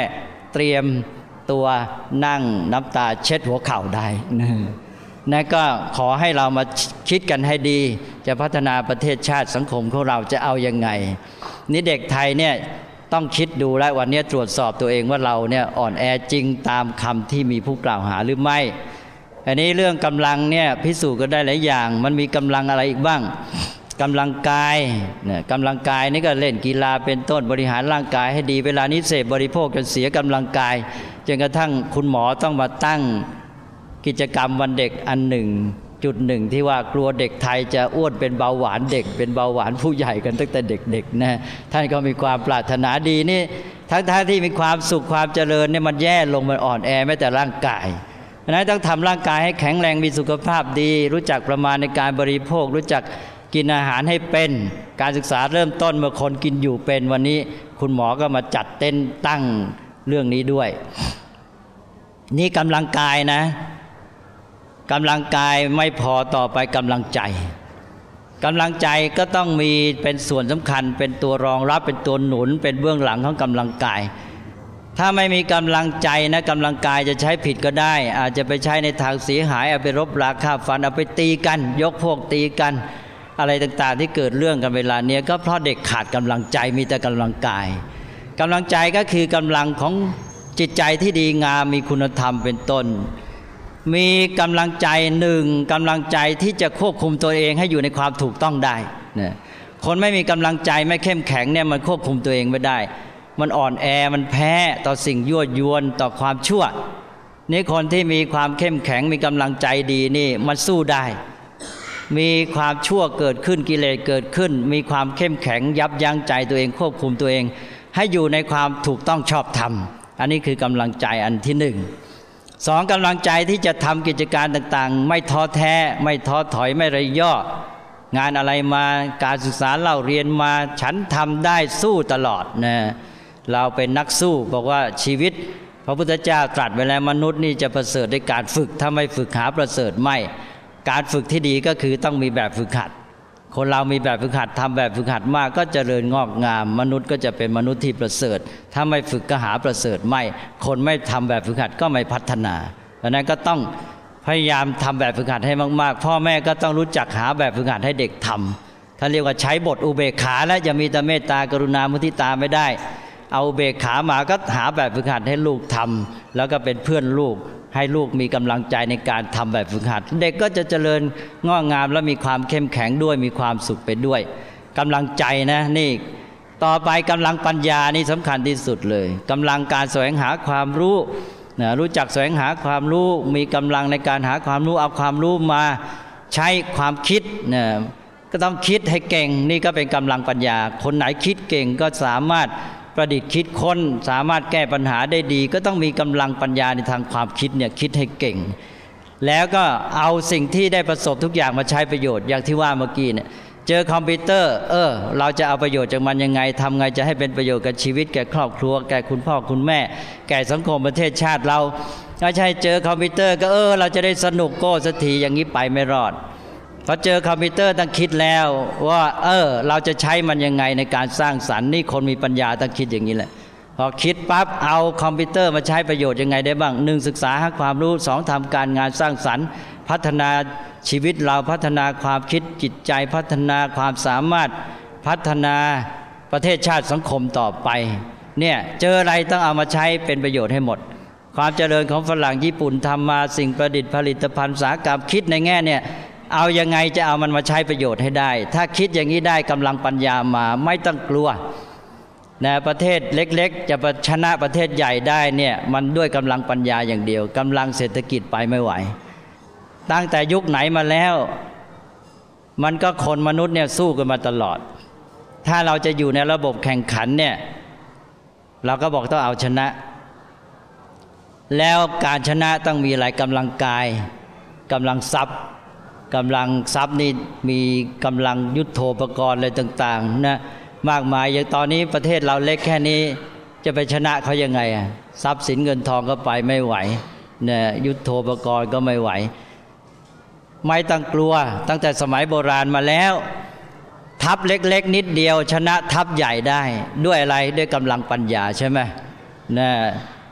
เตรียมตัวนั่งน้ำตาเช็ดหัวเข่าได้นั่นก็ขอให้เรามาคิดกันให้ดีจะพัฒนาประเทศชาติสังคมของเราจะเอายังไงนี่เด็กไทยเนี่ยต้องคิดดูแล้ววันนี้ตรวจสอบตัวเองว่าเราเนี่ยอ่อนแอจริงตามคำที่มีผู้กล่าวหาหรือไม่อันนี้เรื่องกำลังเนี่ยพิสูจน์ก็ได้หลายอย่างมันมีกำลังอะไรอีกบ้างกำลังกายเนี่ยกำลังกายนี่ก็เล่นกีฬาเป็นต้นบริหารร่างกายให้ดีเวลานี้เสพบริโภคจนเสียกำลังกายจนกระทั่งคุณหมอต้องมาตั้งกิจกรรมวันเด็กอันหนึ่งจุดหนึ่งที่ว่ากลัวเด็กไทยจะอ้วนเป็นเบาหวานเด็กเป็นเบาหวานผู้ใหญ่กันตั้งแต่เด็กๆนะท่านก็มีความปรารถนาดีนี่ทั้งๆที่มีความสุขความเจริญเนี่ยมันแย่ลงมันอ่อนแอแม้แต่ร่างกายเพราะฉะนั้นต้องทำร่างกายให้แข็งแรงมีสุขภาพดีรู้จักประมาณในการบริโภครู้จักกินอาหารให้เป็นการศึกษาเริ่มต้นเมื่อคนกินอยู่เป็นวันนี้คุณหมอก็มาจัดเต้นตั้งเรื่องนี้ด้วยนี่กำลังกายนะกำลังกายไม่พอต่อไปกำลังใจกำลังใจก็ต้องมีเป็นส่วนสำคัญเป็นตัวรองรับเป็นตัวหนุนเป็นเบื้องหลังของกำลังกายถ้าไม่มีกำลังใจนะกำลังกายจะใช้ผิดก็ได้อาจจะไปใช้ในทางเสียหายเอาไปรบราฆ่าฟันเอาไปตีกันยกพวกตีกันอะไรต่างๆที่เกิดเรื่องกันเวลานี้ก็เพราะเด็กขาดกำลังใจมีแต่กำลังกายกำลังใจก็คือกำลังของจิตใจที่ดีงามมีคุณธรรมเป็นต้นมีกำลังใจหนึ่งกำลังใจที่จะควบคุมตัวเองให้อยู่ในความถูกต้องได้เนี่ยคนไม่มีกำลังใจไม่เข้มแข็งเนี่ยมันควบคุมตัวเองไม่ได้มันอ่อนแอมันแพ้ต่อสิ่งยั่วยวนต่อความชั่วนี่คนที่มีความเข้มแข็งมีกำลังใจดีนี่มันสู้ได้มีความชั่วเกิดขึ้นกิเลสเกิดขึ้นมีความเข้มแข็งยับยั้งใจตัวเองควบคุมตัวเองให้อยู่ในความถูกต้องชอบธรรมอันนี้คือกำลังใจอันที่หนึ่งสองกำลังใจที่จะทำกิจการต่างๆไม่ท้อแท้ไม่ท้อถอยไม่ระย่องานอะไรมาการศึกษาเล่าเรียนมาฉันทำได้สู้ตลอดนะเราเป็นนักสู้บอกว่าชีวิตพระพุทธเจ้าตรัสไว้แล้วมนุษย์นี่จะประเสริฐด้วยการฝึกถ้าไม่ฝึกหาประเสริฐไม่การฝึกที่ดีก็คือต้องมีแบบฝึกหัดคนเรามีแบบฝึกหัดทำแบบฝึกหัดมากก็เจริญงอกงามมนุษย์ก็จะเป็นมนุษย์ที่ประเสริฐถ้าไม่ฝึกก็หาประเสริฐไม่คนไม่ทำแบบฝึกหัดก็ไม่พัฒนาดังนั้นก็ต้องพยายามทำแบบฝึกหัดให้มากๆพ่อแม่ก็ต้องรู้จักหาแบบฝึกหัดให้เด็กทำท่านเรียกว่าใช้บทอุเบกขาและจะมีแต่เมตตากรุณามุทิตาไม่ได้เอาอุเบกขามาก็หาแบบฝึกหัดให้ลูกทำแล้วก็เป็นเพื่อนลูกให้ลูกมีกำลังใจในการทำแบบฝึกหัดเด็กก็จะเจริญงอกงามและมีความเข้มแข็งด้วยมีความสุขไปด้วยกำลังใจนะนี่ต่อไปกำลังปัญญานี่สำคัญที่สุดเลยกำลังการแสวงหาความรู้นะรู้จักแสวงหาความรู้มีกำลังในการหาความรู้เอาความรู้มาใช้ความคิดนะก็ต้องคิดให้เก่งนี่ก็เป็นกำลังปัญญาคนไหนคิดเก่งก็สามารถประดิษฐ์คิดค้นสามารถแก้ปัญหาได้ดีก็ต้องมีกำลังปัญญาในทางความคิดเนี่ยคิดให้เก่งแล้วก็เอาสิ่งที่ได้ประสบทุกอย่างมาใช้ประโยชน์อย่างที่ว่าเมื่อกี้เนี่ยเจอคอมพิวเตอร์เออเราจะเอาประโยชน์จากมันยังไงทำไงจะให้เป็นประโยชน์กับชีวิตแก่ครอบครัวแก่คุณพ่อคุณแม่แก่สังคมประเทศชาติเราไม่ใช่เจอคอมพิวเตอร์ก็เออเราจะได้สนุกโก้สักทีอย่างนี้ไปไม่รอดพอเจอคอมพิวเตอร์ต้องคิดแล้วว่าเออเราจะใช้มันยังไงในการสร้างสรรค์นี่คนมีปัญญาต้องคิดอย่างนี้แหละพอคิดปั๊บเอาคอมพิวเตอร์มาใช้ประโยชน์ยังไงได้บ้างหนึ่งศึกษาหาความรู้สองทำการงานสร้างสรรค์พัฒนาชีวิตเราพัฒนาความคิดจิตใจพัฒนาความสามารถพัฒนาประเทศชาติสังคมต่อไปเนี่ยเจออะไรต้องเอามาใช้เป็นประโยชน์ให้หมดความเจริญของฝรั่งญี่ปุ่นทำมาสิ่งประดิษฐ์ผลิตภัณฑ์อุตสาหกรรมคิดในแง่เนี่ยเอายังไงจะเอามันมาใช้ประโยชน์ให้ได้ถ้าคิดอย่างนี้ได้กำลังปัญญามาไม่ต้องกลัวนะประเทศเล็กๆจะชนะประเทศใหญ่ได้เนี่ยมันด้วยกำลังปัญญาอย่างเดียวกำลังเศรษฐกิจไปไม่ไหวตั้งแต่ยุคไหนมาแล้วมันก็คนมนุษย์เนี่ยสู้กันมาตลอดถ้าเราจะอยู่ในระบบแข่งขันเนี่ยเราก็บอกต้องเอาชนะแล้วการชนะต้องมีหลายกำลังกายกำลังทรัพย์กำลังทรัพย์นี่มีกำลังยุทโธปกรณ์อะไรต่างๆนะมากมายอย่างตอนนี้ประเทศเราเล็กแค่นี้จะไปชนะเขายังไงอ่ะทรัพย์สินเงินทองก็ไปไม่ไหวเนี่ยยุทโธปกรณ์ก็ไม่ไหวไม่ต้องกลัวตั้งแต่สมัยโบราณมาแล้วทัพเล็กๆนิดเดียวชนะทัพใหญ่ได้ด้วยอะไรด้วยกำลังปัญญาใช่ไหมนะ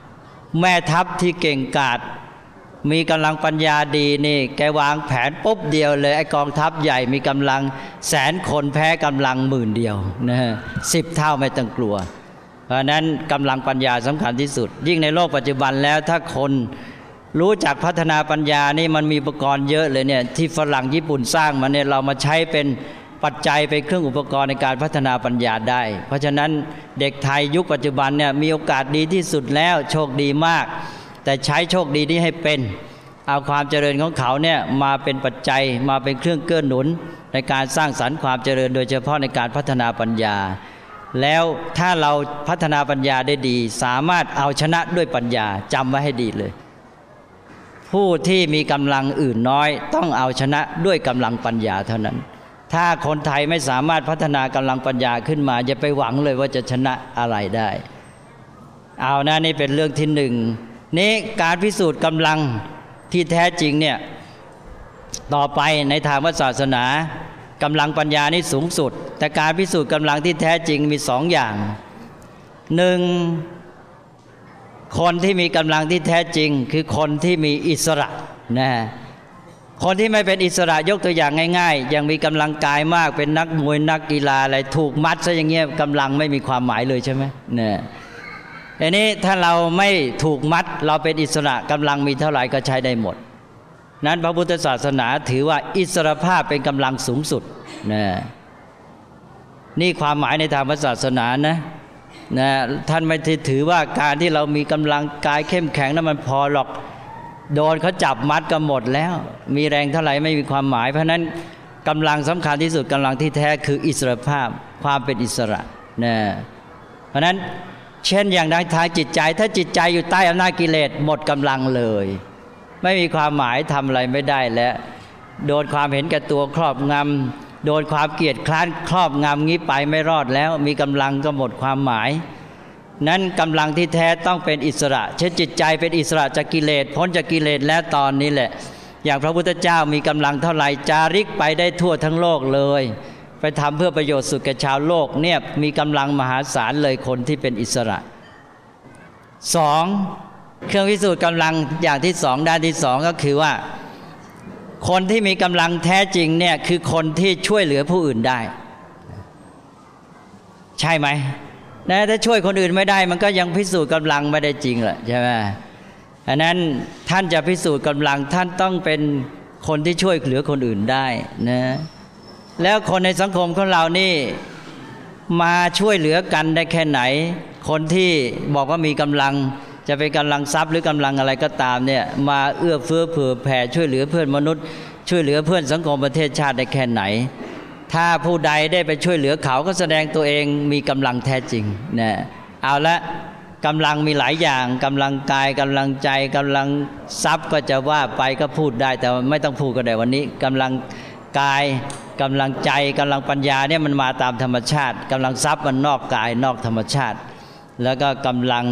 แม่ทัพที่เก่งกาจมีกำลังปัญญาดีนี่แกวางแผนปุ๊บเดียวเลยไอ้กองทัพใหญ่มีกำลังแสนคนแพ้กำลังหมื่นเดียวนะฮะสิบเท่าไม่ต้องกลัวเพราะนั้นกำลังปัญญาสำคัญที่สุดยิ่งในโลกปัจจุบันแล้วถ้าคนรู้จักพัฒนาปัญญานี่มันมีอุปกรณ์เยอะเลยเนี่ยที่ฝรั่งญี่ปุ่นสร้างมาเนี่ยเรามาใช้เป็นปัจจัยเป็นเครื่องอุปกรณ์ในการพัฒนาปัญญาได้เพราะฉะนั้นเด็กไทยยุคปัจจุบันเนี่ยมีโอกาสดีที่สุดแล้วโชคดีมากแต่ใช้โชคดีนี้ให้เป็นเอาความเจริญของเขาเนี่ยมาเป็นปัจจัยมาเป็นเครื่องเกื้อหนุนในการสร้างสรรค์ความเจริญโดยเฉพาะในการพัฒนาปัญญาแล้วถ้าเราพัฒนาปัญญาได้ดีสามารถเอาชนะด้วยปัญญาจำไว้ให้ดีเลยผู้ที่มีกำลังอื่นน้อยต้องเอาชนะด้วยกำลังปัญญาเท่านั้นถ้าคนไทยไม่สามารถพัฒนากำลังปัญญาขึ้นมาอย่าไปหวังเลยว่าจะชนะอะไรได้เอานะนี่เป็นเรื่องที่หนึ่งนี้การพิสูจน์กำลังที่แท้จริงเนี่ยต่อไปในทางศาสนากำลังปัญญานี่สูงสุดแต่การพิสูจน์กำลังที่แท้จริงมีสองอย่างหนึ่งคนที่มีกำลังที่แท้จริงคือคนที่มีอิสระนะคนที่ไม่เป็นอิสระยกตัวอย่างง่ายๆยังมีกำลังกายมากเป็นนักมวยนักกีฬาอะไรถูกมัดซะอย่างเงี้ยกำลังไม่มีความหมายเลยใช่ไหมเนี่ยอันนี้ถ้าเราไม่ถูกมัดเราเป็นอิสระกำลังมีเท่าไหร่ก็ใช้ได้หมดนั้นพระพุทธศาสนาถือว่าอิสรภาพเป็นกำลังสูงสุดนะนี่ความหมายในทางศาสนานะนะท่านไม่ถือว่าการที่เรามีกำลังกายเข้มแข็งนั้นมันพอหรอกโดนเขาจับมัดก็หมดแล้วมีแรงเท่าไหร่ไม่มีความหมายเพราะนั้นกำลังสำคัญที่สุดกำลังที่แท้คืออิสรภาพความเป็นอิสระนะเพราะนั้นเช่นอย่างในทางจิตใจถ้าจิตใจอยู่ใต้อำนาจกิเลสหมดกำลังเลยไม่มีความหมายทำอะไรไม่ได้แล้วโดนความเห็นแก่ตัวครอบงำโดนความเกลียดคร้านครอบงำงี้ไปไม่รอดแล้วมีกำลังก็หมดความหมายนั้นกำลังที่แท้ต้องเป็นอิสระเช่นจิตใจเป็นอิสระจากกิเลสพ้นจากกิเลสแล้วตอนนี้แหละอย่างพระพุทธเจ้ามีกำลังเท่าไหร่จาริกไปได้ทั่วทั้งโลกเลยไปทำเพื่อประโยชน์สุขแก่ชาวโลกเนี่ยมีกำลังมหาศาลเลยคนที่เป็นอิสระสองเครื่องพิสูจน์กำลังอย่างที่สองด้านที่สองก็คือว่าคนที่มีกำลังแท้จริงเนี่ยคือคนที่ช่วยเหลือผู้อื่นได้ใช่ไหมนะถ้าช่วยคนอื่นไม่ได้มันก็ยังพิสูจน์กำลังไม่ได้จริงแหละใช่ไหมอันนั้นท่านจะพิสูจน์กำลังท่านต้องเป็นคนที่ช่วยเหลือคนอื่นได้นะแล้วคนในสังคมของเรานี่มาช่วยเหลือกันได้แค่ไหนคนที่บอกว่ามีกำลังจะเป็นกำลังทรัพย์หรือกำลังอะไรก็ตามเนี่ยมาเอื้อเฟื้อเผื่อแผ่ช่วยเหลือเพื่อนมนุษย์ช่วยเหลือเพื่อนสังคมประเทศชาติได้แค่ไหนถ้าผู้ใดได้ไปช่วยเหลือเขาก็แสดงตัวเองมีกำลังแท้จริงนะเอาละกำลังมีหลายอย่างกำลังกายกำลังใจกำลังทรัพย์ก็จะว่าไปก็พูดได้แต่ไม่ต้องพูดก็ได้วันนี้กำลังกายกำลังใจกำลังปัญญาเนี่ยมันมาตามธรรมชาติกำลังทรัพย์มันนอกกายนอกธรรมชาติแล้วก็กำลัง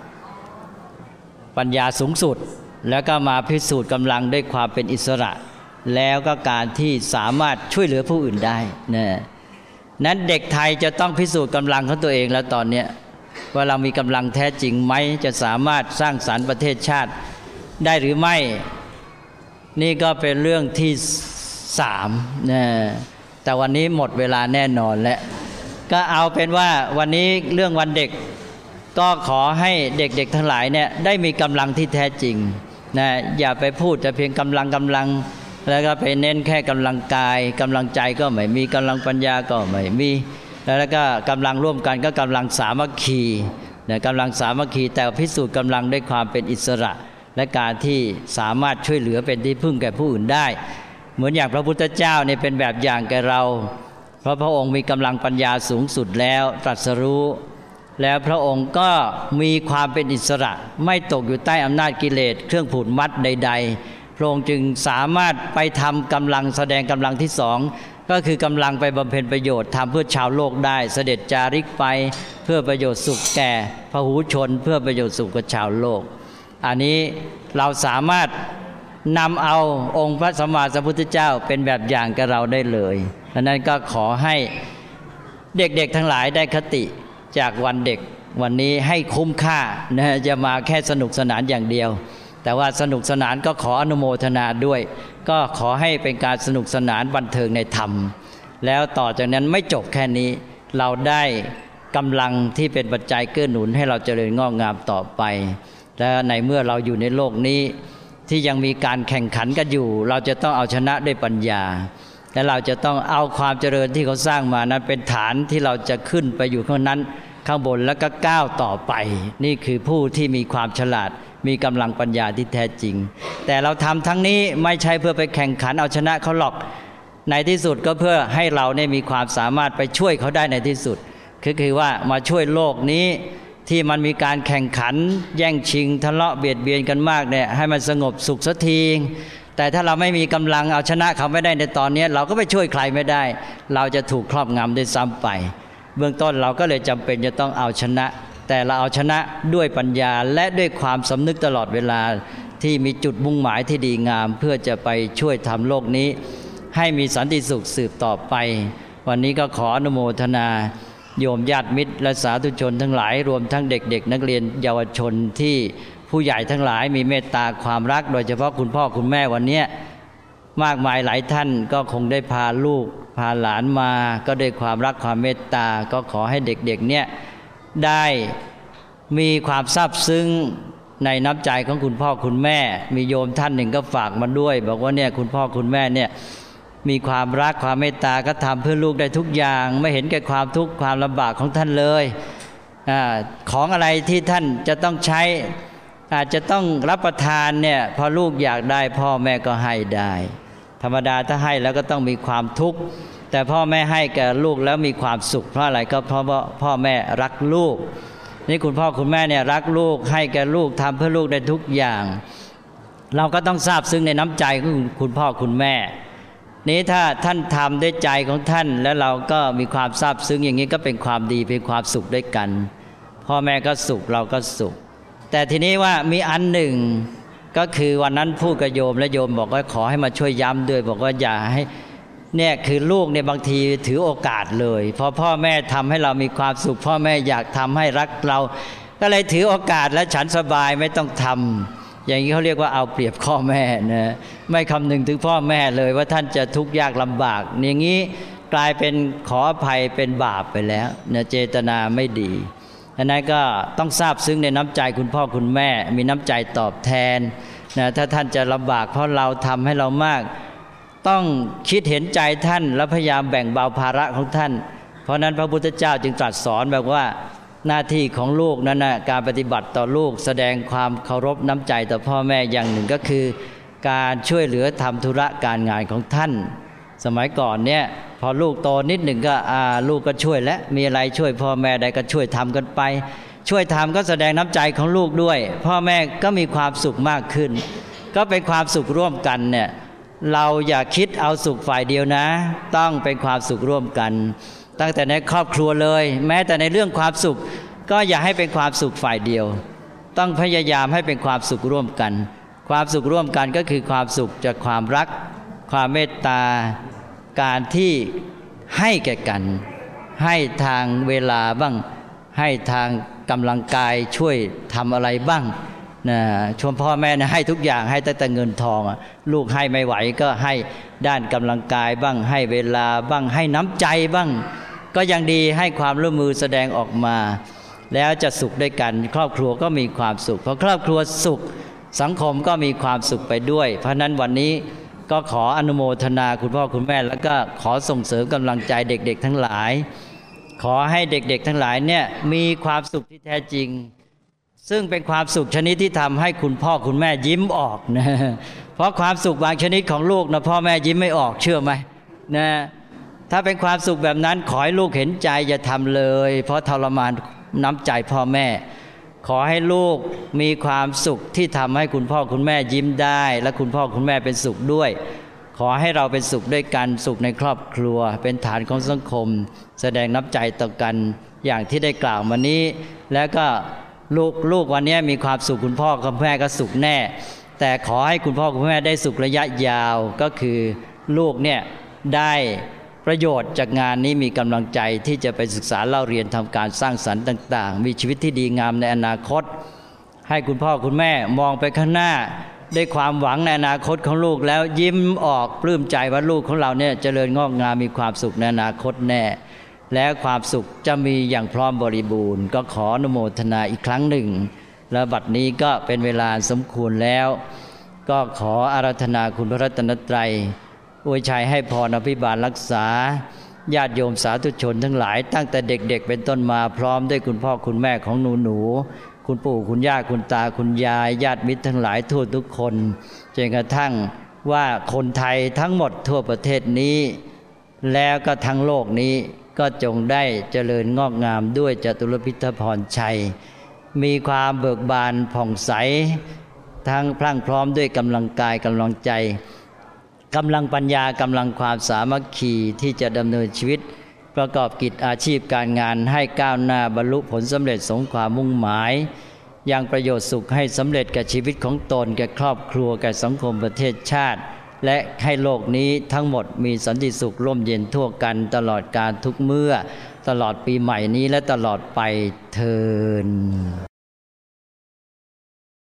ปัญญาสูงสุดแล้วก็มาพิสูจน์กำลังด้วยความเป็นอิสระแล้วก็การที่สามารถช่วยเหลือผู้อื่นได้นะนั้นเด็กไทยจะต้องพิสูจน์กำลังของตัวเองแล้วตอนนี้ว่าเรามีกำลังแท้จริงไหมจะสามารถสร้างสรรค์ประเทศชาติได้หรือไม่นี่ก็เป็นเรื่องที่สามนะแต่วันนี้หมดเวลาแน่นอนแล้วก็เอาเป็นว่าวันนี้เรื่องวันเด็กก็ขอให้เด็กๆทั้งหลายเนี่ยได้มีกำลังที่แท้จริงนะอย่าไปพูดแต่เพียงกำลังกำลังแล้วก็ไปเน้นแค่กำลังกายกำลังใจก็ไม่มีกำลังปัญญาก็ไม่มีแล้วก็กำลังร่วมกันก็กำลังสามัคคีนะกำลังสามัคคีแต่พิสูจน์กำลังด้วยความเป็นอิสระและการที่สามารถช่วยเหลือเป็นที่พึ่งแก่ผู้อื่นได้เหมือนอย่างพระพุทธเจ้าเนี่ยเป็นแบบอย่างแก่เราเพราะพระองค์มีกำลังปัญญาสูงสุดแล้วตรัสรู้แล้วพระองค์ก็มีความเป็นอิสระไม่ตกอยู่ใต้อำนาจกิเลสเครื่องผูกมัดใดๆพระองค์จึงสามารถไปทำกำลังแสดงกำลังที่สองก็คือกำลังไปบำเพ็ญประโยชน์ทำเพื่อชาวโลกได้เสด็จจาริกไปเพื่อประโยชน์สุขแก่พหูชนเพื่อประโยชน์สุขกับชาวโลกอันนี้เราสามารถนำเอาองค์พระสัมมาสัมพุทธเจ้าเป็นแบบอย่างกับเราได้เลยดังนั้นก็ขอให้เด็กๆทั้งหลายได้คติจากวันเด็กวันนี้ให้คุ้มค่านะจะมาแค่สนุกสนานอย่างเดียวแต่ว่าสนุกสนานก็ขออนุโมทนาด้วยก็ขอให้เป็นการสนุกสนานบันเทิงในธรรมแล้วต่อจากนั้นไม่จบแค่นี้เราได้กำลังที่เป็นปัจจัยเกื้อหนุนให้เราเจริญงอกงามต่อไปและในเมื่อเราอยู่ในโลกนี้ที่ยังมีการแข่งขันกันอยู่เราจะต้องเอาชนะด้วยปัญญาและเราจะต้องเอาความเจริญที่เขาสร้างมานั้นเป็นฐานที่เราจะขึ้นไปอยู่ข้างนั้นข้างบนแล้วก็ก้าวต่อไปนี่คือผู้ที่มีความฉลาดมีกำลังปัญญาที่แท้จริงแต่เราทำทั้งนี้ไม่ใช่เพื่อไปแข่งขันเอาชนะเขาหรอกในที่สุดก็เพื่อให้เราเนี่ยมีความสามารถไปช่วยเขาได้ในที่สุดคือคือว่ามาช่วยโลกนี้ที่มันมีการแข่งขันแย่งชิงทะเลาะเบียดเบียนกันมากเนี่ยให้มันสงบสุขสักทีแต่ถ้าเราไม่มีกำลังเอาชนะเขาไม่ได้ในตอนนี้เราก็ไปช่วยใครไม่ได้เราจะถูกครอบงำด้วยซ้ำไปเบื้องต้นเราก็เลยจำเป็นจะต้องเอาชนะแต่เราเอาชนะด้วยปัญญาและด้วยความสำนึกตลอดเวลาที่มีจุดมุ่งหมายที่ดีงามเพื่อจะไปช่วยทำโลกนี้ให้มีสันติสุขสืบต่อไปวันนี้ก็ขออนุโมทนาโยมญาติมิตรและสาธุชนทั้งหลายรวมทั้งเด็กๆนักเรียนเยาวชนที่ผู้ใหญ่ทั้งหลายมีเมตตาความรักโดยเฉพาะคุณพ่อคุณแม่วันนี้มากมายหลายท่านก็คงได้พาลูกพาหลานมาก็ด้วยความรักความเมตตาก็ขอให้เด็กๆเนี่ยได้มีความซาบซึ้งในน้ำใจของคุณพ่อคุณแม่มีโยมท่านหนึ่งก็ฝากมาด้วยบอกว่าเนี่ยคุณพ่อคุณแม่เนี่ยมีความรักความเมตตาก็ทำเพื่อลูกได้ทุกอย่างไม่เห็นแก่ความทุกข์ความลำบากของท่านเลยอ่าของอะไรที่ท่านจะต้องใช้อาจจะต้องรับประทานเนี่ยพอลูกอยากได้พ่อแม่ก็ให้ได้ธรรมดาถ้าให้แล้วก็ต้องมีความทุกข์แต่พ่อแม่ให้แก่ลูกแล้วมีความสุขเพราะอะไรก็เพราะว่าพ่อแม่รักลูกนี่คุณพ่อคุณแม่เนี่ยรักลูกให้แก่ลูกทำเพื่อลูกได้ทุกอย่างเราก็ต้องซาบซึ้งในน้ำใจของคุณพ่อคุณแม่นี้ถ้าท่านทำด้วยใจของท่านแล้วเราก็มีความซาบซึ้งอย่างนี้ก็เป็นความดีเป็นความสุขด้วยกันพ่อแม่ก็สุขเราก็สุขแต่ทีนี้ว่ามีอันหนึ่งก็คือวันนั้นพูดกับโยมและโยมบอกว่าขอให้มาช่วยย้ำด้วยบอกว่าอย่าให้เนี่ยคือลูกเนี่ยบางทีถือโอกาสเลยพอพ่อแม่ทำให้เรามีความสุขพ่อแม่อยากทำให้รักเราก็เลยถือโอกาสและฉันสบายไม่ต้องทำอย่างนี้เขาเรียกว่าเอาเปรียบพ่อแม่นะไม่คำนึงถึงพ่อแม่เลยว่าท่านจะทุกข์ยากลำบากอย่างนี้กลายเป็นขออภัยเป็นบาปไปแล้วนะเจตนาไม่ดีดังนั้นก็ต้องซาบซึ้งในน้ำใจคุณพ่อคุณแม่มีน้ำใจตอบแทนนะถ้าท่านจะลำบากเพราะเราทำให้เรามากต้องคิดเห็นใจท่านและพยายามแบ่งเบาภาระของท่านเพราะนั้นพระพุทธเจ้าจึงตรัสสอนแบบว่าหน้าที่ของลูกนั้นนะการปฏิบัติต่อลูกแสดงความเคารพน้ำใจต่อพ่อแม่อย่างหนึ่งก็คือการช่วยเหลือทำธุระการงานของท่านสมัยก่อนเนี่ยพอลูกโตนิดหนึ่งก็อ่าลูกก็ช่วยและมีอะไรช่วยพ่อแม่ใดก็ช่วยทำกันไปช่วยทำก็แสดงน้ำใจของลูกด้วยพ่อแม่ก็มีความสุขมากขึ้นก็เป็นความสุขร่วมกันเนี่ยเราอย่าคิดเอาสุขฝ่ายเดียวนะต้องเป็นความสุขร่วมกันตั้งแต่ในครอบครัวเลยแม้แต่ในเรื่องความสุขก็อย่าให้เป็นความสุขฝ่ายเดียวต้องพยายามให้เป็นความสุขร่วมกันความสุขร่วมกันก็คือความสุขจากความรักความเมตตาการที่ให้แก่กันให้ทางเวลาบ้างให้ทางกำลังกายช่วยทำอะไรบ้างนะชวนพ่อแม่นะให้ทุกอย่างให้ตั้งแต่เงินทองลูกให้ไม่ไหวก็ให้ด้านกำลังกายบ้างให้เวลาบ้างให้น้ำใจบ้างก็ยังดีให้ความร่วมมือแสดงออกมาแล้วจะสุขด้วยกันครอบครัวก็มีความสุขพอครอบครัวสุขสังคมก็มีความสุขไปด้วยเพราะนั้นวันนี้ก็ขออนุโมทนาคุณพ่อคุณแม่แล้วก็ขอส่งเสริมกำลังใจเด็กๆทั้งหลายขอให้เด็กๆทั้งหลายเนี่ยมีความสุขที่แท้จริงซึ่งเป็นความสุขชนิดที่ทำให้คุณพ่อคุณแม่ยิ้มออกนะเพราะความสุขบางชนิดของลูกนะพ่อแม่ยิ้มไม่ออกเชื่อไหมนะถ้าเป็นความสุขแบบนั้นขอให้ลูกเห็นใจอย่าทำเลยเพราะทรมานน้ำใจพ่อแม่ขอให้ลูกมีความสุขที่ทำให้คุณพ่อคุณแม่ยิ้มได้และคุณพ่อคุณแม่เป็นสุขด้วยขอให้เราเป็นสุขด้วยกันสุขในครอบครัวเป็นฐานของสังคมแสดงน้ำใจต่อกันอย่างที่ได้กล่าวมานี้แล้วก็ลูกลูกวันนี้มีความสุขคุณพ่อคุณแม่ก็สุขแน่แต่ขอให้คุณพ่อคุณแม่ได้สุขระยะยาวก็คือลูกเนี่ยได้ประโยชน์จากงานนี้มีกำลังใจที่จะไปศึกษาเล่าเรียนทำการสร้างสรรค์ต่างๆมีชีวิตที่ดีงามในอนาคตให้คุณพ่อคุณแม่มองไปข้างหน้าได้ความหวังในอนาคตของลูกแล้วยิ้มออกปลื้มใจว่าลูกของเราเนี่ยเจริญงอกงามมีความสุขในอนาคตแน่และความสุขจะมีอย่างพร้อมบริบูรณ์ก็ขออนุโมทนาอีกครั้งหนึ่งและบัดนี้ก็เป็นเวลาสมควรแล้วก็ขออาราธนาคุณพระรัตนตรัยอวยชัยให้พรอภิบาลรักษาญาติโยมสาธุชนทั้งหลายตั้งแต่เด็กๆเป็นต้นมาพร้อมด้วยคุณพ่อคุณแม่ของหนูๆคุณปู่คุณย่าคุณตาคุณยายญาติมิตรทั้งหลายทั่วทุกคนจนกระทั่งว่าคนไทยทั้งหมดทั่วประเทศนี้แล้วก็ทั้งโลกนี้ก็จงได้เจริญงอกงามด้วยจตุรพิธพรชัยมีความเบิกบานผ่องใสทั้งพรั่งพร้อมด้วยกำลังกายกำลังใจกำลังปัญญากำลังความสามัคคีที่จะดำเนินชีวิตประกอบกิจอาชีพการงานให้ก้าวหน้าบรรลุผลสำเร็จสมความมุ่งหมายยังประโยชน์สุขให้สำเร็จแก่ชีวิตของตนแก่ครอบครัวแก่สังคมประเทศชาติและให้โลกนี้ทั้งหมดมีสันติสุขร่มเย็นทั่วกันตลอดกาลทุกเมื่อตลอดปีใหม่นี้และตลอดไปเทอญ